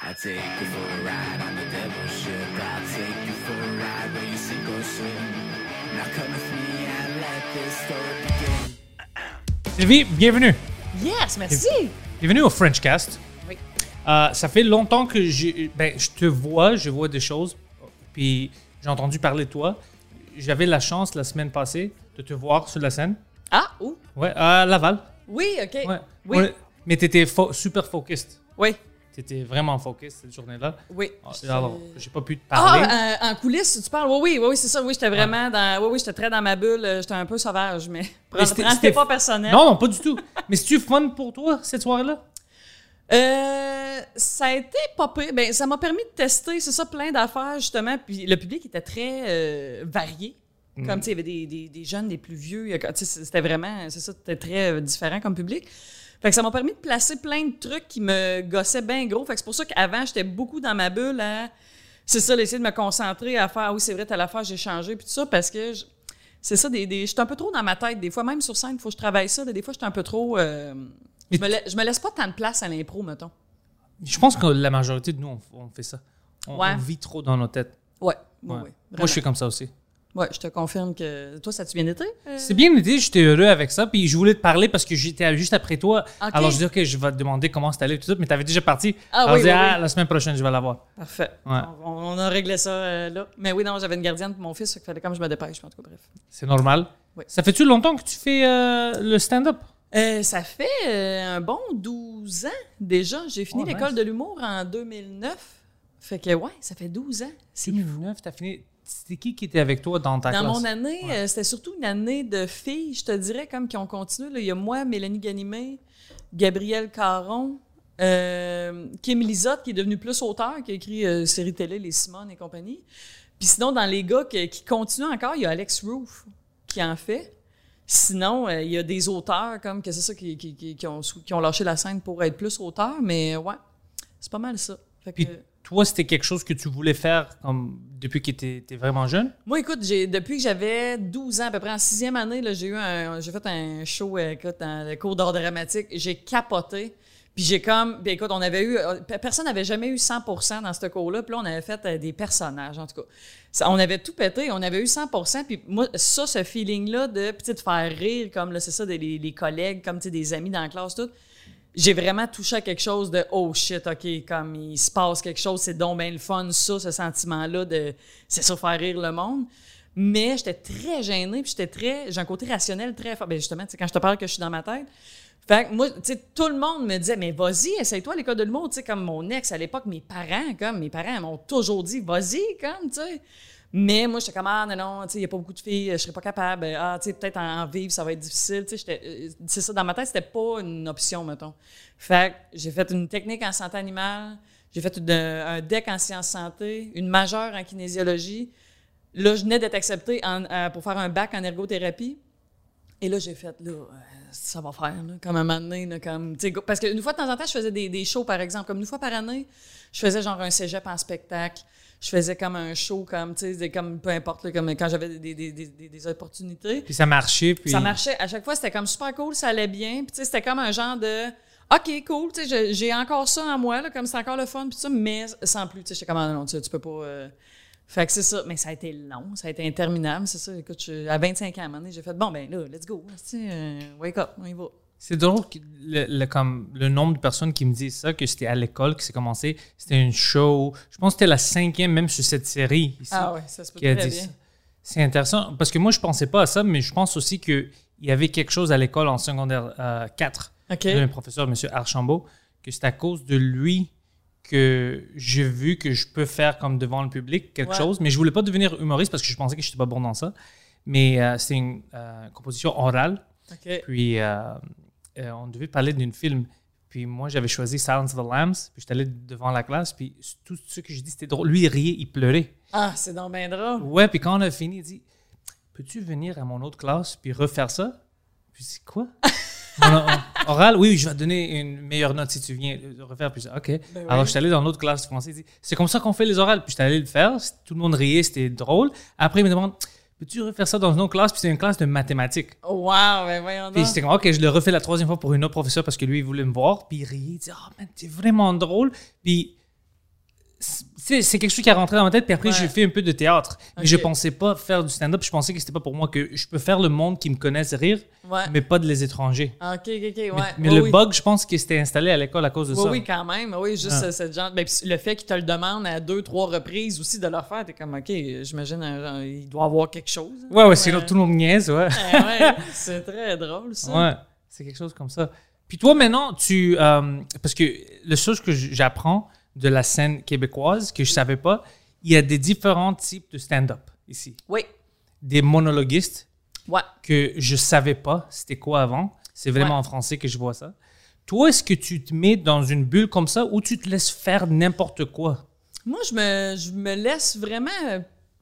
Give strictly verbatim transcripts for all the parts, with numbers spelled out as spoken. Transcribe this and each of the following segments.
I'll take you for a ride on the devil's ship. I'll take you for a ride where you sink or swim. Now come with me and let this story begin. Sylvie, bienvenue. Yes, merci. Bienvenue au Frenchcast. Oui. Euh, ça fait longtemps que j'ai, ben, je te vois, je vois des choses, puis j'ai entendu parler de toi. J'avais la chance la semaine passée de te voir sur la scène. Ah, où? Ouais, à Laval. Oui, OK. Ouais. Oui. Ouais. Mais t'étais fo- super focused. Oui. T'étais vraiment focused cette journée-là. Oui. Alors, j'ai pas pu te parler. Ah, en, en coulisses, tu parles? Oui, oui, oui, oui, c'est ça. Oui, j'étais vraiment dans... Oui, oui, j'étais très dans ma bulle. J'étais un peu sauvage, mais... Prends, c'était- prends, c'était- c'était pas personnel. Non, non, pas du tout. Mais c'est-tu fun pour toi, cette soirée-là? Euh, ça a été pas pire. Ben, ça m'a permis de tester, c'est ça, plein d'affaires, justement. Puis le public était très euh, varié. Comme, tu sais, il y avait des, des, des jeunes, des plus vieux. Il y a- tu sais, C'était vraiment, c'est ça, c'était très euh, différent comme public. Fait que ça m'a permis de placer plein de trucs qui me gossaient bien gros. Fait que c'est pour ça qu'avant, j'étais beaucoup dans ma bulle à... C'est ça, d'essayer de me concentrer à faire, ah oui, c'est vrai, telle affaire, j'ai changé, puis tout ça, parce que... je- C'est ça, des, des, je suis un peu trop dans ma tête. Des fois, même sur scène, il faut que je travaille ça. Des fois, je suis un peu trop... euh, je, me la- je me laisse pas tant de place à l'impro, mettons. Je pense que la majorité de nous, on, on fait ça. On, Ouais. on vit trop dans nos têtes. Ouais, oui, Ouais. oui. Moi, je suis comme ça aussi. Ouais, je te confirme que... Toi, ça tu bien été? Euh, C'est bien été, j'étais heureux avec ça. Puis je voulais te parler parce que j'étais juste après toi. Ok. Alors je dis que je vais te demander comment c'était allé tout ça, mais tu avais déjà parti. Ah Alors oui, je dis, oui, ah, oui. la semaine prochaine, je vais l'avoir. Parfait. Ouais. On, on a réglé ça euh, là. Mais oui, non, j'avais une gardienne pour mon fils, il fallait comme je me dépêche. En tout cas, bref. C'est normal. Oui. Ça fait-tu longtemps que tu fais euh, le stand-up? Euh, ça fait euh, un bon douze ans déjà. J'ai fini Oh, l'école nice. de l'humour en deux mille neuf. Fait que, ouais, ça fait douze ans. C'est deux mille neuf, t'as fini. C'était qui qui était avec toi dans ta Dans classe? mon année, Ouais. euh, c'était surtout une année de filles, je te dirais, comme qui ont continué. Là. Il y a moi, Mélanie Ganimé, Gabrielle Caron, euh, Kim Lizotte, qui est devenue plus auteur, qui a écrit euh, série télé, Les Simone et compagnie. Puis sinon, dans les gars qui, qui continuent encore, il y a Alex Roof qui en fait. Sinon, euh, il y a des auteurs comme que c'est ça qui, qui, qui, qui ont, qui ont lâché la scène pour être plus auteurs, mais ouais, c'est pas mal ça. Fait que, Puis toi, c'était quelque chose que tu voulais faire comme depuis que tu étais vraiment jeune? moi, écoute, j'ai, depuis que j'avais douze ans, à peu près en sixième année, là, j'ai eu un, j'ai fait un show, euh, écoute, dans le cours d'art dramatique. J'ai capoté. Puis j'ai comme, puis écoute, on avait eu, euh, personne n'avait jamais eu cent pour cent dans ce cours-là. Puis là, on avait fait euh, des personnages, en tout cas. Ça, on avait tout pété, on avait eu cent pour cent. Puis moi, ça, ce feeling-là de, puis tu sais, de faire rire, comme là, c'est ça, des, les, les collègues, comme tu sais, des amis dans la classe, tout. J'ai vraiment touché à quelque chose de oh shit, OK, comme il se passe quelque chose, c'est donc bien le fun, ça, ce sentiment-là de c'est ça, faire rire le monde. Mais j'étais très gênée, puis j'étais très. J'ai un côté rationnel très fort. Ben justement, tu sais, quand je te parle que je suis dans ma tête. Fait que moi, tu sais, tout le monde me disait, mais vas-y, essaye-toi à l'école de l'humour. Tu sais, comme mon ex à l'époque, mes parents, comme mes parents m'ont toujours dit, vas-y, comme, tu sais. Mais moi, j'étais comme, ah, non, non, tu sais, il n'y a pas beaucoup de filles, je serais pas capable. Ah, tu sais, peut-être en, en vivre, ça va être difficile. Tu sais, j'étais, euh, c'est ça, dans ma tête, c'était pas une option, mettons. Fait que j'ai fait une technique en santé animale, j'ai fait une- un D E C en sciences santé, une majeure en kinésiologie. Là, je venais d'être acceptée en- euh, pour faire un bac en ergothérapie. Et là, j'ai fait, là, euh, ça va faire, là, comme un moment donné, là, comme, tu sais, go- parce qu'une fois de temps en temps, je faisais des, des shows, par exemple, comme une fois par année, je faisais genre un cégep en spectacle, je faisais comme un show, comme, tu sais, des- comme, peu importe, là, comme quand j'avais des, des, des, des, des opportunités. Puis ça marchait. Puis... Ça marchait. À chaque fois, c'était comme super cool, ça allait bien. Puis, tu sais, c'était comme un genre de OK, cool, tu sais, j'ai- j'ai encore ça en moi, là, comme c'est encore le fun, puis ça, mais sans plus. Tu sais, j'étais comme, ah, non, tu, tu peux pas. euh. Fait que c'est ça. Mais ça a été long, ça a été interminable, c'est ça. Écoute, je- à vingt-cinq ans, à un moment donné, j'ai fait, bon, ben là, let's go. Tu sais, euh, wake up, on y va. C'est drôle que le, le- comme, le nombre de personnes qui me disent ça, que c'était à l'école que c'est commencé. C'était une show. Je pense que c'était la cinquième, même sur cette série ici, Ah ouais, ça se peut qui a très dit bien. ça. C'est intéressant parce que moi, je pensais pas à ça, mais je pense aussi qu'il y avait quelque chose à l'école en secondaire euh, quatre. OK. J'avais un professeur, M. Archambault, que c'est à cause de lui que j'ai vu que je peux faire comme devant le public quelque Ouais. chose. Mais je voulais pas devenir humoriste parce que je pensais que je n'étais pas bon dans ça. Mais euh, c'était une euh, composition orale. OK. Puis, euh, euh, on devait parler d'un film. Puis, moi, j'avais choisi Silence of the Lambs. Puis, j'étais allé devant la classe. Puis, tout ce que j'ai dit, c'était drôle. Lui, il riait, il pleurait. Ah, c'est donc bien drôle. Ouais, puis quand on a fini, il dit peux-tu venir à mon autre classe puis refaire ça? Puis, c'est quoi? On a- on- oral, oui, je vais te donner une meilleure note si tu viens de refaire. Puis, OK. Ben Alors, oui. je suis allé dans l'autre classe de français. Il dit c'est comme ça qu'on fait les orales. Puis, je suis allé le faire. Tout le monde riait, c'était drôle. Après, il me demande peux-tu refaire ça dans une autre classe? Puis, c'est une classe de mathématiques. Oh, wow, ben voyons Puis donc. j'étais comme, OK, je le refais la troisième fois pour une autre professeure parce que lui, il voulait me voir. Puis il riait, il dit, oh, man, t'es vraiment drôle. Puis c'est, c'est quelque chose qui est rentré dans ma tête, puis après, Ouais. j'ai fait un peu de théâtre. Mais Ok. je pensais pas faire du stand-up, je pensais que c'était pas pour moi, que je peux faire le monde qui me connaisse rire, Ouais. mais pas de les étrangers. Ah, OK, OK, OK, ouais. Mais, mais Oui, le oui. bug, je pense que c'était installé à l'école à cause de Oui, ça. oui, quand même. Oui, juste Ah. euh, cette genre. Ben, pis le fait qu'il te le demande à deux, trois reprises aussi de le faire, t'es comme, OK, j'imagine, un genre, il doit avoir quelque chose. hein. Ouais, ouais, sinon tout le monde niaise, ouais. Ouais, ouais, c'est très drôle, ça. Ouais, c'est quelque chose comme ça. Puis toi, maintenant, tu... euh, parce que la chose que j- j'apprends de la scène québécoise, que je savais pas, il y a des différents types de stand-up ici. Oui. Des monologuistes Ouais. que je savais pas c'était quoi avant. C'est vraiment Ouais. en français que je vois ça. Toi, est-ce que tu te mets dans une bulle comme ça ou tu te laisses faire n'importe quoi? Moi, je me, je me laisse vraiment. euh,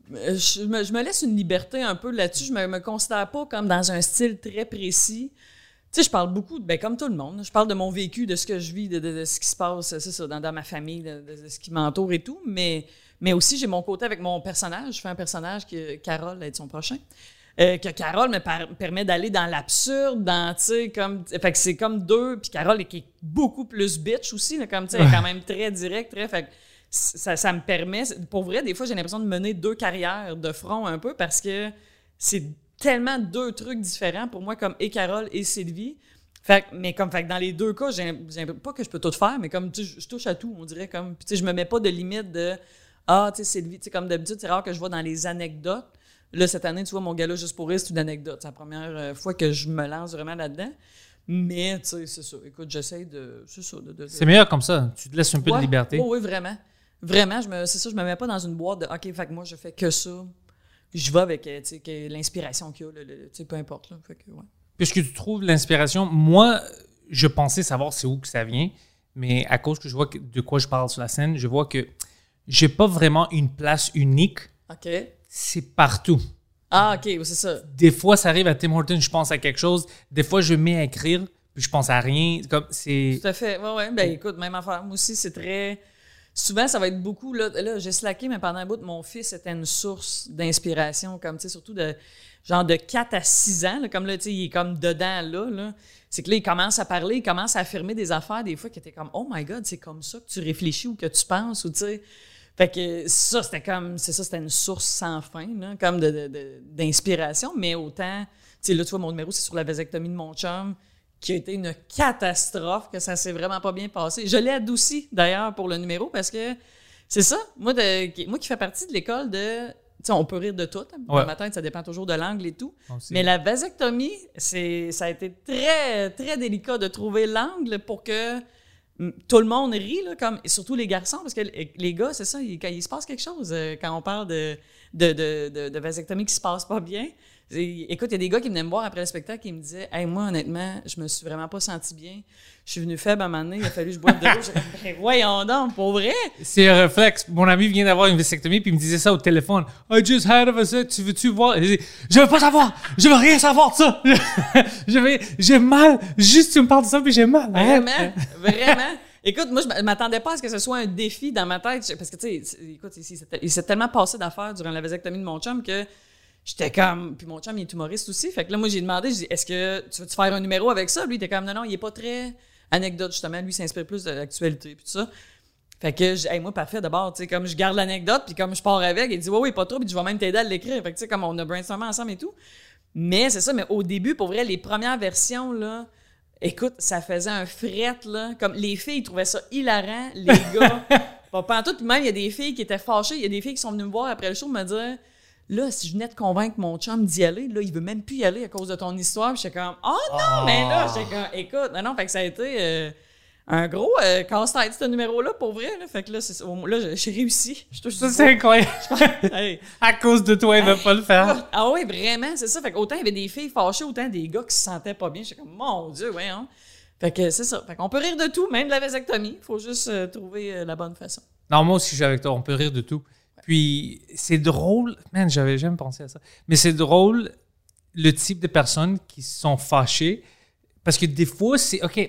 Je me, je me laisse une liberté un peu là-dessus. Je me, me considère pas comme dans un style très précis. Tu sais, je parle beaucoup, ben, comme tout le monde, je parle de mon vécu, de ce que je vis, de, de- de ce qui se passe, c'est ça, dans, dans ma famille, de, de- de ce qui m'entoure et tout. Mais, mais aussi, j'ai mon côté avec mon personnage. Je fais un personnage que Carole va être son prochain. Euh, que Carole me par- permet d'aller dans l'absurde, dans, tu sais, comme... Fait que c'est comme deux, puis Carole est, qui est beaucoup plus bitch aussi, là, comme, tu sais, elle est quand même très directe, très... Fait que ça, ça me permet... Pour vrai, des fois, j'ai l'impression de mener deux carrières de front un peu, parce que c'est tellement deux trucs différents pour moi, comme et Carole et Sylvie. Fait que- mais comme, fait que dans les deux cas, j'ai j'ai- pas que je peux tout faire, mais comme, tu sais, je je touche à tout, on dirait, comme... Puis, tu sais, je me mets pas de limite de... Ah, tu sais, Sylvie, tu sais, comme d'habitude, c'est rare que je vois dans les anecdotes. Là, cette année, tu vois, mon gala Juste pour rire, c'est une anecdote. C'est la première euh, fois que je me lance vraiment là-dedans. Mais, tu sais, c'est ça. Écoute, j'essaie de... C'est ça. De, de- de- C'est meilleur comme ça. Tu te laisses un peu Ouais. de liberté. Oh, oui, vraiment. Vraiment, je me, c'est ça, je me mets pas dans une boîte de « OK, fait que moi, je fais que ça. » Je vais avec, euh, tu sais, que l'inspiration qu'il y a, le- le- tu sais, peu importe. Là. Fait que, ouais. Puisque tu trouves l'inspiration, moi, je pensais savoir c'est où que ça vient, mais à cause que je vois que- de quoi je parle sur la scène, je vois que j'ai pas vraiment une place unique. OK. C'est partout. Ah, OK, oui, c'est ça. Des fois, ça arrive à Tim Hortons, je pense à quelque chose. Des fois, je mets à écrire, puis je pense à rien. Comme c'est. Tout à fait. Ouais, ouais. Ben, écoute, même affaire. Moi aussi, c'est très. Souvent, ça va être beaucoup. Là, là j'ai slacké, mais pendant un bout, mon fils était une source d'inspiration, comme, tu sais, surtout de genre de quatre à six ans. Là, comme là, tu sais, il est comme dedans, là. là. C'est que là, il commence à parler, il commence à affirmer des affaires, des fois, qui étaient comme, oh my God, c'est comme ça que tu réfléchis ou que tu penses, ou tu sais. Fait que ça, c'était comme, c'est ça, c'était une source sans fin, là, comme de, de- de- d'inspiration, mais autant, tu sais, là, tu vois, mon numéro, c'est sur la vasectomie de mon chum, qui a été une catastrophe, que ça s'est vraiment pas bien passé. Je l'ai adouci, d'ailleurs, pour le numéro, parce que c'est ça, moi, de, qui- moi qui fais partie de l'école de, tu sais, on peut rire de tout, hein, Ouais. dans ma tête, ça dépend toujours de l'angle et tout, Moi aussi. mais la vasectomie, c'est, ça a été très, très délicat de trouver l'angle pour que mm, tout le monde rit, là, comme, et surtout les garçons, parce que les les gars, c'est ça, il, quand il se passe quelque chose, euh, quand on parle de, de, de, de, de vasectomie qui se passe pas bien. C'est- Écoute, il y a des gars qui venaient me voir après le spectacle et ils me disaient « Hey, moi, honnêtement, je me suis vraiment pas senti bien. Je suis venu faible à un moment donné, il a fallu que je boive de l'eau. » J'ai dit « Ben, voyons donc, pour vrai? » C'est un réflexe. Mon ami vient d'avoir une vasectomie, puis il me disait ça au téléphone. I just had a vasectomie. Tu veux-tu voir? Je dis, je veux pas savoir. Je veux rien savoir de ça. je vais, j'ai mal. Juste, tu me parles de ça, puis j'ai mal. Vraiment, Arrête. vraiment. Écoute, moi, je m'attendais pas à ce que ce soit un défi dans ma tête. Parce que, tu sais, écoute, il s'est- il s'est tellement passé d'affaires durant la vasectomie de mon chum que j'étais comme. Puis mon chum, il est humoriste aussi. Fait que là, moi, j'ai demandé, j'ai dit, est-ce que tu veux-tu faire un numéro avec ça? Lui, il était comme, non, non, il est pas très anecdote, justement. Lui, il s'inspire plus de l'actualité, puis tout ça. Fait que, j'ai- hey, moi, parfait, d'abord, tu sais, comme je garde l'anecdote, puis comme je pars avec, il dit, ouais, oui, pas trop, puis je vais même t'aider à l'écrire. Fait que, tu sais, comme on a brainstormé ensemble et tout. Mais c'est ça, mais au début, pour vrai, les premières versions, là, écoute, ça faisait un fret, là. Comme les filles trouvaient ça hilarant, les gars. Pas pantoute. Puis même, il y a des filles qui étaient fâchées. Il y a des filles qui sont venues me voir après le show me dire là, si je venais de convaincre mon chum d'y aller, là, il veut même plus y aller à cause de ton histoire. Puis j'étais comme oh non, mais là, j'étais comme écoute, non, non, fait que ça a été euh, un gros euh, casse-tête, ce numéro-là, pour vrai. Là. Fait que là, c'est, au moins, là, j'ai réussi. Je touche Ça, du c'est bois. incroyable. Hey. À cause de toi, il va pas le faire. Ah oui, vraiment, c'est ça. Fait qu'autant il y avait des filles fâchées, autant des gars qui se sentaient pas bien. J'étais comme, mon Dieu, ouais, hein. Fait que c'est ça. Fait qu'on peut rire de tout, même de la vasectomie. Faut juste euh, trouver euh, la bonne façon. Non, moi aussi, je suis avec toi. On peut rire de tout. Puis, c'est drôle. Man, j'avais jamais pensé à ça. Mais c'est drôle le type de personnes qui sont fâchées. Parce que des fois, c'est. OK,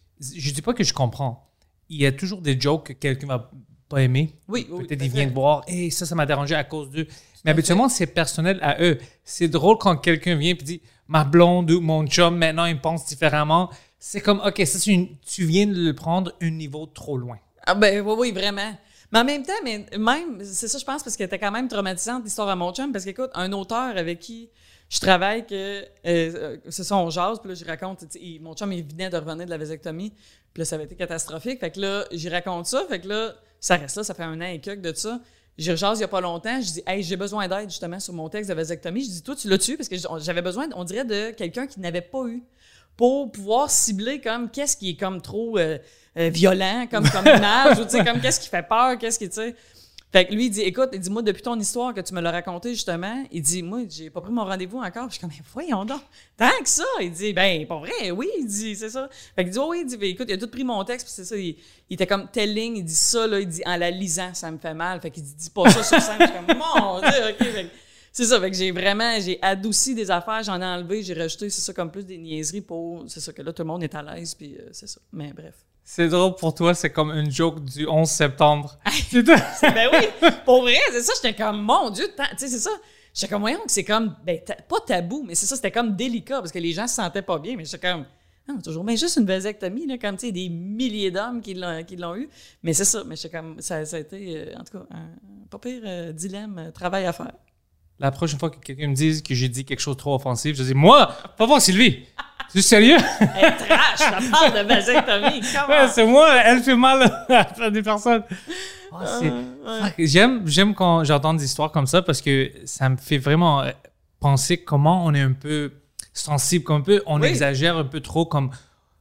je dis pas que je comprends. Il y a toujours des jokes que quelqu'un va pas aimer. Oui, oui. Peut-être tout à il vient fait. de voir, et ça, ça m'a dérangé à cause d'eux. Mais à habituellement, c'est personnel à eux. C'est drôle quand quelqu'un vient et dit ma blonde ou mon chum, maintenant, il me pense différemment. C'est comme, OK, ça, c'est une- tu viens de le prendre un niveau trop loin. Ah ben oui, oui, vraiment. Mais en même temps, mais même, c'est ça, je pense, parce qu'elle était quand même traumatisante, l'histoire à mon chum, parce qu'écoute, un auteur avec qui je travaille, que euh, c'est ça, on jase, puis là, je raconte, il, mon chum, il venait de revenir de la vasectomie, puis là, ça avait été catastrophique, fait que là, j'y raconte ça, fait que là, ça reste là, ça fait un an et quelques de ça. J'y rejase il y a pas longtemps, je dis, hey, j'ai besoin d'aide, justement, sur mon texte de vasectomie. Je dis, toi, tu l'as-tu? Parce que j'avais besoin, on dirait, de quelqu'un qui n'avait pas eu, pour pouvoir cibler comme qu'est-ce qui est comme trop euh, euh, violent, comme, comme image, ou tu sais, comme qu'est-ce qui fait peur, qu'est-ce qui, tu sais. Fait que lui, il dit, écoute, il dit, moi, depuis ton histoire que tu me l'as racontée, justement, il dit, moi, j'ai pas pris mon rendez-vous encore. Puis je suis comme, mais voyons donc, tant que ça. Il dit, ben, pas vrai, oui, il dit, c'est ça. Fait qu'il dit, oh, oui, il dit, ben, écoute, il a tout pris mon texte, puis c'est ça, il, il était comme telle ligne, il dit ça, là, il dit, en la lisant, ça me fait mal. Fait qu'il dit, dis pas ça sur scène. Je suis comme, mon Dieu, OK. Fait que, c'est ça, fait que j'ai vraiment, j'ai adouci des affaires, j'en ai enlevé, j'ai rajouté, c'est ça, comme plus des niaiseries pour, c'est ça, que là, tout le monde est à l'aise, puis euh, c'est ça. Mais bref. C'est drôle pour toi, c'est comme une joke du onze septembre. C'est ben oui, pour vrai, c'est ça, j'étais comme, mon Dieu, tu sais, c'est ça. J'étais comme, voyons que c'est comme, ben, ta, pas tabou, mais c'est ça, c'était comme délicat, parce que les gens se sentaient pas bien, mais j'étais comme, non, toujours, mais juste une vasectomie, là, comme, tu sais, des milliers d'hommes qui l'ont, qui l'ont eu. Mais c'est ça, mais j'étais comme, ça, ça a été, euh, en tout cas, un pas pire euh, dilemme, euh, travail à faire. La prochaine fois que quelqu'un me dise que j'ai dit quelque chose de trop offensif, je dis, moi, pas voir Sylvie. C'est sérieux? Elle est trash, la parle de vasectomie. Ouais, c'est moi, elle fait mal à des personnes. Oh, c'est... Euh, ouais. J'aime, j'aime quand j'entends des histoires comme ça parce que ça me fait vraiment penser comment on est un peu sensible, comme un peu, on oui. exagère un peu trop. Comme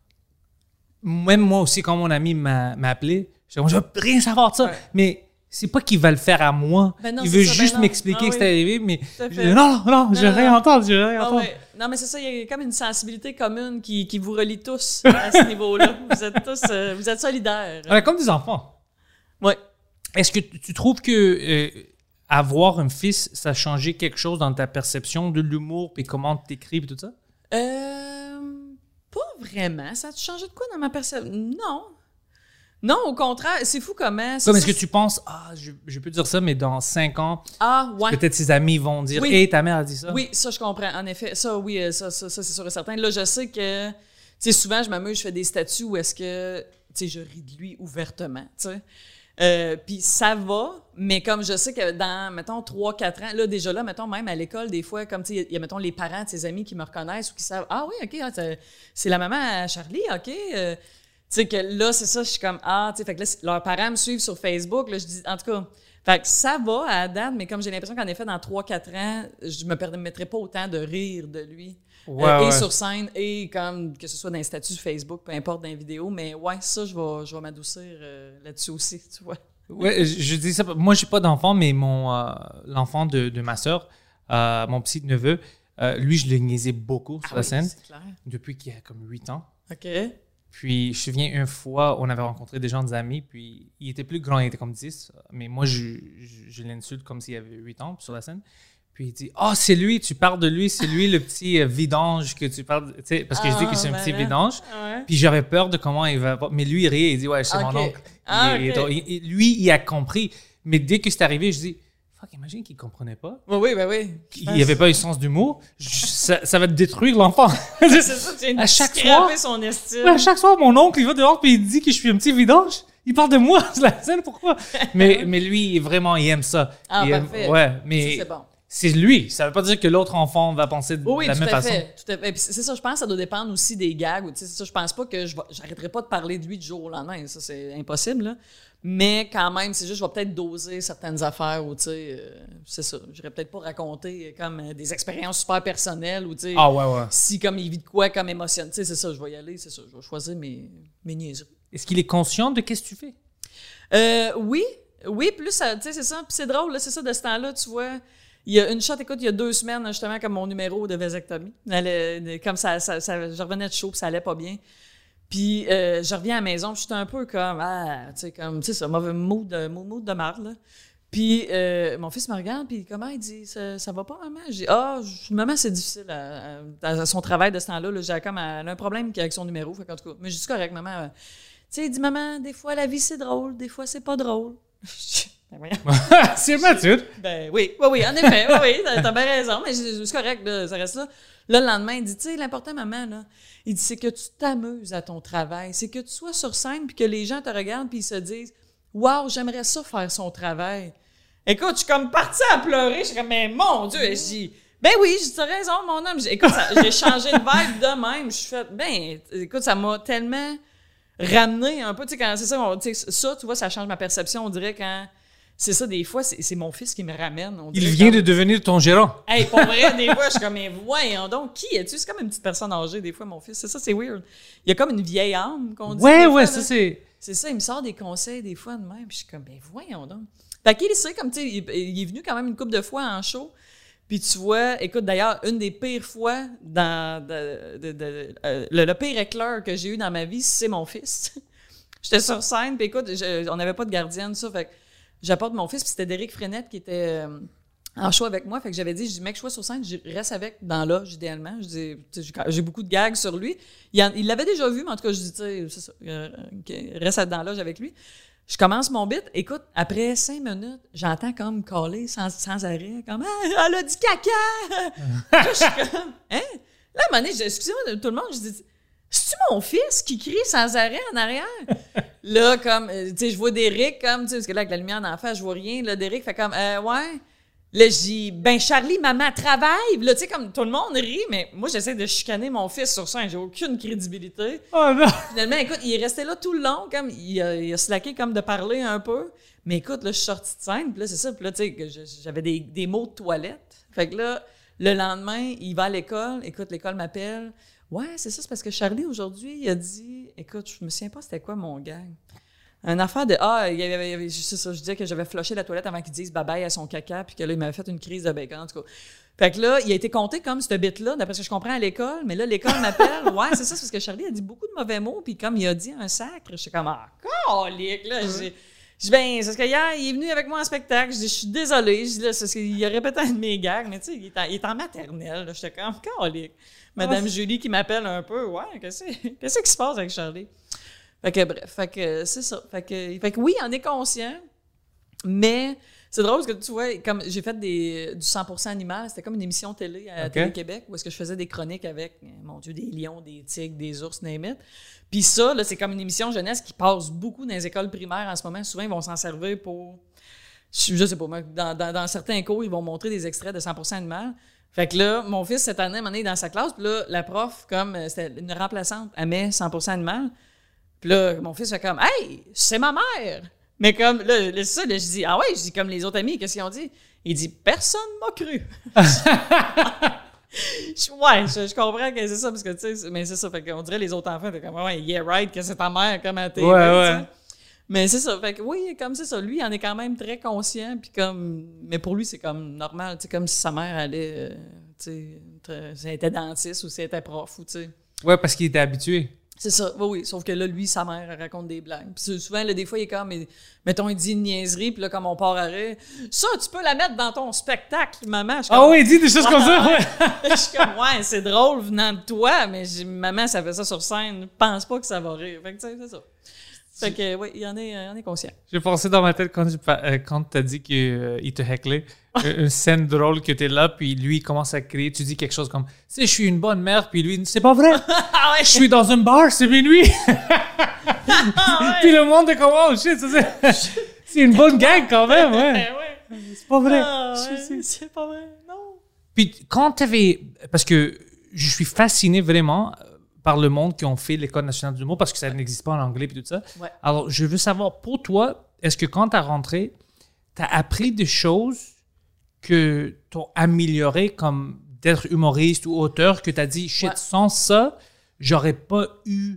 même moi aussi, quand mon ami m'a, m'a appelé, je dis, je veux rien savoir de ça. Ouais. Mais c'est pas qu'il va le faire à moi. Ben non, il veut ça, juste ben m'expliquer ah, que oui. c'est arrivé, mais je dis, non, non, non, non, je vais rien entendre, je vais rien ah, entendre. Ouais. Non, mais c'est ça, il y a comme une sensibilité commune qui, qui vous relie tous à ce niveau-là. Vous êtes tous, euh, vous êtes solidaires. Ouais, comme des enfants. Oui. Est-ce que tu trouves que euh, avoir un fils, ça a changé quelque chose dans ta perception de l'humour, puis comment tu écris, et tout ça? Euh, pas vraiment. Ça a changé de quoi dans ma perception? Non. Non, au contraire, c'est fou comment... C'est Comme ça, est-ce que tu penses, ah, je, je peux dire ça, mais dans cinq ans, ah, ouais. peut-être ses amis vont dire, oui. hey, ta mère a dit ça. Oui, ça, je comprends. En effet, ça, oui, ça, ça, ça c'est sûr et certain. Là, je sais que, tu sais, souvent, je m'amuse, je fais des statuts où est-ce que, tu sais, je ris de lui ouvertement, tu sais. Euh, puis ça va, mais comme je sais que dans, mettons, trois quatre ans, là, déjà là, mettons, même à l'école, des fois, comme, tu sais, il y a, mettons, les parents de ses amis qui me reconnaissent ou qui savent, ah oui, OK, c'est, c'est la maman à Charlie, OK, euh, tu sais, que là, c'est ça, je suis comme, ah, tu sais, fait que là, leurs parents me suivent sur Facebook, là, je dis, en tout cas, fait que ça va à date, mais comme j'ai l'impression qu'en effet, dans trois quatre ans, je me permettrais pas autant de rire de lui. Ouais, euh, et ouais. sur scène, et comme, que ce soit dans les statuts Facebook, peu importe, dans les vidéos, mais ouais, ça, je vais, je vais m'adoucir euh, là-dessus aussi, tu vois. Ouais, je, je dis ça, moi, j'ai pas d'enfant, mais mon, euh, l'enfant de, de ma sœur, euh, mon petit neveu, euh, lui, je le niaisais beaucoup sur ah la oui, scène, c'est clair. depuis qu'il a comme huit ans. OK. Puis, je me souviens, une fois, on avait rencontré des gens, des amis, puis il était plus grand, il était comme dix, mais moi, je, je, je l'insulte comme s'il avait huit ans sur la scène. Puis, il dit, « Ah, oh, c'est lui, tu parles de lui, c'est lui le petit euh, vidange que tu parles... » Tu sais, parce que ah, je dis que c'est un ben petit là. vidange. Ouais. Puis, j'avais peur de comment il va... Mais lui, il riait, il dit, « Ouais, c'est okay. mon oncle. Ah, il, okay. il, il, lui, il a compris. Mais dès que c'est arrivé, je dis, « Fuck, imagine qu'il ne comprenait pas. » Oui, oui, ben oui. Il n'y avait pas eu sens d'humour. Je, ça, ça va te détruire l'enfant. C'est ça, tu viens à chaque soir, son estime. À chaque soir, mon oncle, il va dehors puis il dit que je suis un petit vidange. Il parle de moi sur la scène, pourquoi? mais, mais lui, vraiment, il aime ça. Ah, il parfait. Aime, ouais, mais ça, c'est bon. C'est lui. Ça veut pas dire que l'autre enfant va penser de oui, la tout même à façon. Fait, tout à fait. Puis c'est ça, je pense que ça doit dépendre aussi des gags. Tu sais, c'est ça, je pense pas que je va, j'arrêterai pas de parler de lui du jour au lendemain. Ça, c'est impossible, là. Mais quand même, c'est juste, je vais peut-être doser certaines affaires où, tu sais, euh, c'est ça. Je vais peut-être pas raconter comme euh, des expériences super personnelles ou, tu sais, ah, ouais, ouais. si comme il vit de quoi comme émotion. Tu sais, c'est ça, je vais y aller, c'est ça. Je vais choisir mes, mes niaiseries. Est-ce qu'il est conscient de qu'est-ce que tu fais? Euh, oui. Oui, plus, tu sais, c'est ça. Puis c'est drôle, là, c'est ça, de ce temps-là, tu vois. Il y a une shot, écoute, il y a deux semaines, justement, comme mon numéro de vasectomie. Elle, comme ça, ça, ça, je revenais de chaud, puis ça allait pas bien. Puis euh, je reviens à la maison, j'étais un peu comme, ah, tu sais, comme, tu sais, ça, mauvais mood de, mood de marde, là. Puis euh, mon fils me regarde, puis comment il dit, ça, ça va pas, maman? J'ai dit, ah, maman, c'est difficile à, à, à son travail de ce temps-là. Là, j'ai comme, elle a un problème avec son numéro, fait qu'en tout cas, mais je dis correct, maman. Tu sais, il dit, maman, des fois, la vie, c'est drôle, des fois, c'est pas drôle. Ben c'est mature. Ben oui, oui, oui, en effet, oui, oui, t'as, t'as bien raison, mais c'est correct, là, ça reste là. Là, le lendemain, il dit, tu sais, l'important, maman, là, il dit, c'est que tu t'amuses à ton travail, c'est que tu sois sur scène puis que les gens te regardent puis ils se disent, wow, j'aimerais ça faire son travail. Écoute, je suis comme partie à pleurer. Je suis comme, mais mon Dieu, je dis, ben oui, j'ai raison, mon homme. Écoute, ça, j'ai changé de vibe de même. Je suis fait, ben, écoute, ça m'a tellement ramené un peu. Tu sais, quand c'est ça, on, tu sais, ça, tu vois, ça change ma perception. On dirait quand. C'est ça, des fois, c'est, c'est mon fils qui me ramène. On Il vient comme, de devenir ton gérant. Hey, pour vrai, des fois, je suis comme, mais voyons donc, qui es-tu? C'est comme une petite personne âgée, des fois, mon fils. C'est ça, c'est weird. Il y a comme une vieille âme qu'on dit. Ouais, des ouais, fois, ça, là. c'est. C'est ça, il me sort des conseils des fois de même. Puis je suis comme, ben voyons donc. Fait qu'il sait, comme, tu sais, il, il est venu quand même une couple de fois en show. Puis tu vois, écoute, d'ailleurs, une des pires fois, dans de, de, de, euh, le, le pire éclair que j'ai eu dans ma vie, c'est mon fils. J'étais sur scène, puis écoute, je, on n'avait pas de gardienne, ça, fait que j'apporte mon fils, puis c'était Derek Frenette qui était euh, en show avec moi, fait que j'avais dit, je dis, mec, je suis sur scène, je reste avec dans l'âge, idéalement. Je dis, j'ai, j'ai beaucoup de gags sur lui. Il, en, il l'avait déjà vu, mais en tout cas, je dis, tu sais, c'est ça, euh, reste dans l'âge avec lui. Je commence mon bit. Écoute, après cinq minutes, j'entends comme caller sans, sans arrêt, comme ah, elle a dit caca! Là, je suis comme, hein? Là, à un moment donné, excusez-moi, tout le monde, je dis, c'est-tu mon fils qui crie sans arrêt en arrière? Là, comme, tu sais, je vois Derek, comme, tu sais, parce que là, avec la lumière en face, je vois rien. Là, Derek fait comme, euh, ouais. Là, je dis, ben, Charlie, maman travaille. Là, tu sais, comme tout le monde rit, mais moi, j'essaie de chicaner mon fils sur scène. J'ai aucune crédibilité. Oh non! Finalement, écoute, il est resté là tout le long, comme, il a, il a slacké comme de parler un peu. Mais écoute, là, je suis sortie de scène, puis là, c'est ça. Puis là, tu sais, j'avais des, des mots de toilette. Fait que là, le lendemain, il va à l'école. Écoute, l'école m'appelle. Ouais, c'est ça, c'est parce que Charlie, aujourd'hui, il a dit, écoute, je me souviens pas c'était quoi mon gag. Une affaire de, ah, il y avait, il y avait, c'est ça, je disais que j'avais flushé la toilette avant qu'il dise bye-bye à son caca, puis que là, il m'avait fait une crise de bacon, en tout cas. Fait que là, il a été compté comme ce bit-là, d'après ce que je comprends à l'école, mais là, l'école m'appelle. Ouais, c'est ça, c'est parce que Charlie a dit beaucoup de mauvais mots, puis comme il a dit un sacre, je suis comme, ah, calique, là, j'ai. Je dis, ben, c'est parce que hier, il est venu avec moi en spectacle. Je dis, je suis désolée. Je dis, là, c'est parce qu'il a répété un de mes gags, mais tu sais, il est en, il est en maternelle, là. J'étais comme, calique. Madame oh. Julie qui m'appelle un peu, ouais, qu'est-ce, qu'est-ce qui se passe avec Charlie? Fait que bref, fait que c'est ça. Fait que, fait que oui, on est conscient, mais c'est drôle parce que tu vois, comme j'ai fait des, du cent pour cent animal, c'était comme une émission télé à okay. Télé-Québec où est-ce que je faisais des chroniques avec, mon Dieu, des lions, des tigres, des ours, name it. Puis ça, là, c'est comme une émission jeunesse qui passe beaucoup dans les écoles primaires en ce moment. Souvent, ils vont s'en servir pour, je sais pas, dans, dans, dans certains cours, ils vont montrer des extraits de cent pour cent animal. Fait que là, mon fils, cette année, il est dans sa classe, puis là, la prof, comme c'était une remplaçante, elle met cent pour cent animal. Puis là, mon fils fait comme « Hey, c'est ma mère! » Mais comme, là, là ça, là, je dis « Ah ouais? » Je dis comme les autres amis, qu'est-ce qu'ils ont dit? Il dit « Personne m'a cru! » Ouais, je, je comprends que c'est ça, parce que, tu sais, mais c'est ça, fait qu'on dirait les autres enfants, t'es comme « Ouais, yeah, right, que c'est ta mère, comme à la télé. » Ouais, ouais. Mais c'est ça, fait que oui, comme c'est ça, lui, il en est quand même très conscient, puis comme, mais pour lui, c'est comme normal, tu sais, comme si sa mère allait, euh, tu sais, si elle était dentiste ou si elle était prof, ou tu sais. Ouais, parce qu'il était habitué. C'est ça, oui, oui. Sauf que là, lui, sa mère, elle raconte des blagues. Puis souvent, là, des fois, il est comme, mettons, il dit une niaiserie, puis là, comme on part à rire, ça, tu peux la mettre dans ton spectacle, maman. Ah oui, il dit des choses comme ça, ouais. Je suis comme, ouais, c'est drôle venant de toi, mais maman, ça fait ça sur scène, pense pas que ça va rire. Fait que, tu sais, c'est ça. Fait que, oui, il en est, il en est conscient. J'ai pensé dans ma tête quand, euh, quand tu as dit qu'il euh, te hecklait, une scène drôle que tu es là, puis lui, il commence à crier, tu dis quelque chose comme « Si, je suis une bonne mère », puis lui, « C'est pas vrai! Ah ouais. Je suis dans un bar, c'est minuit! » Puis le monde est comme « Oh shit, ça, c'est, c'est une bonne gag quand même! » Ouais. Ouais. C'est pas vrai! Ah, ouais, c'est pas vrai, non! Puis quand tu avais... Parce que je suis fasciné vraiment par le monde qui ont fait l'École nationale de l'humour, parce que ça n'existe pas en anglais et tout ça. Ouais. Alors, je veux savoir, pour toi, est-ce que quand tu as rentré, tu as appris des choses que t'ont amélioré, comme d'être humoriste ou auteur, que tu as dit, shit, ouais. sans ça, j'aurais pas eu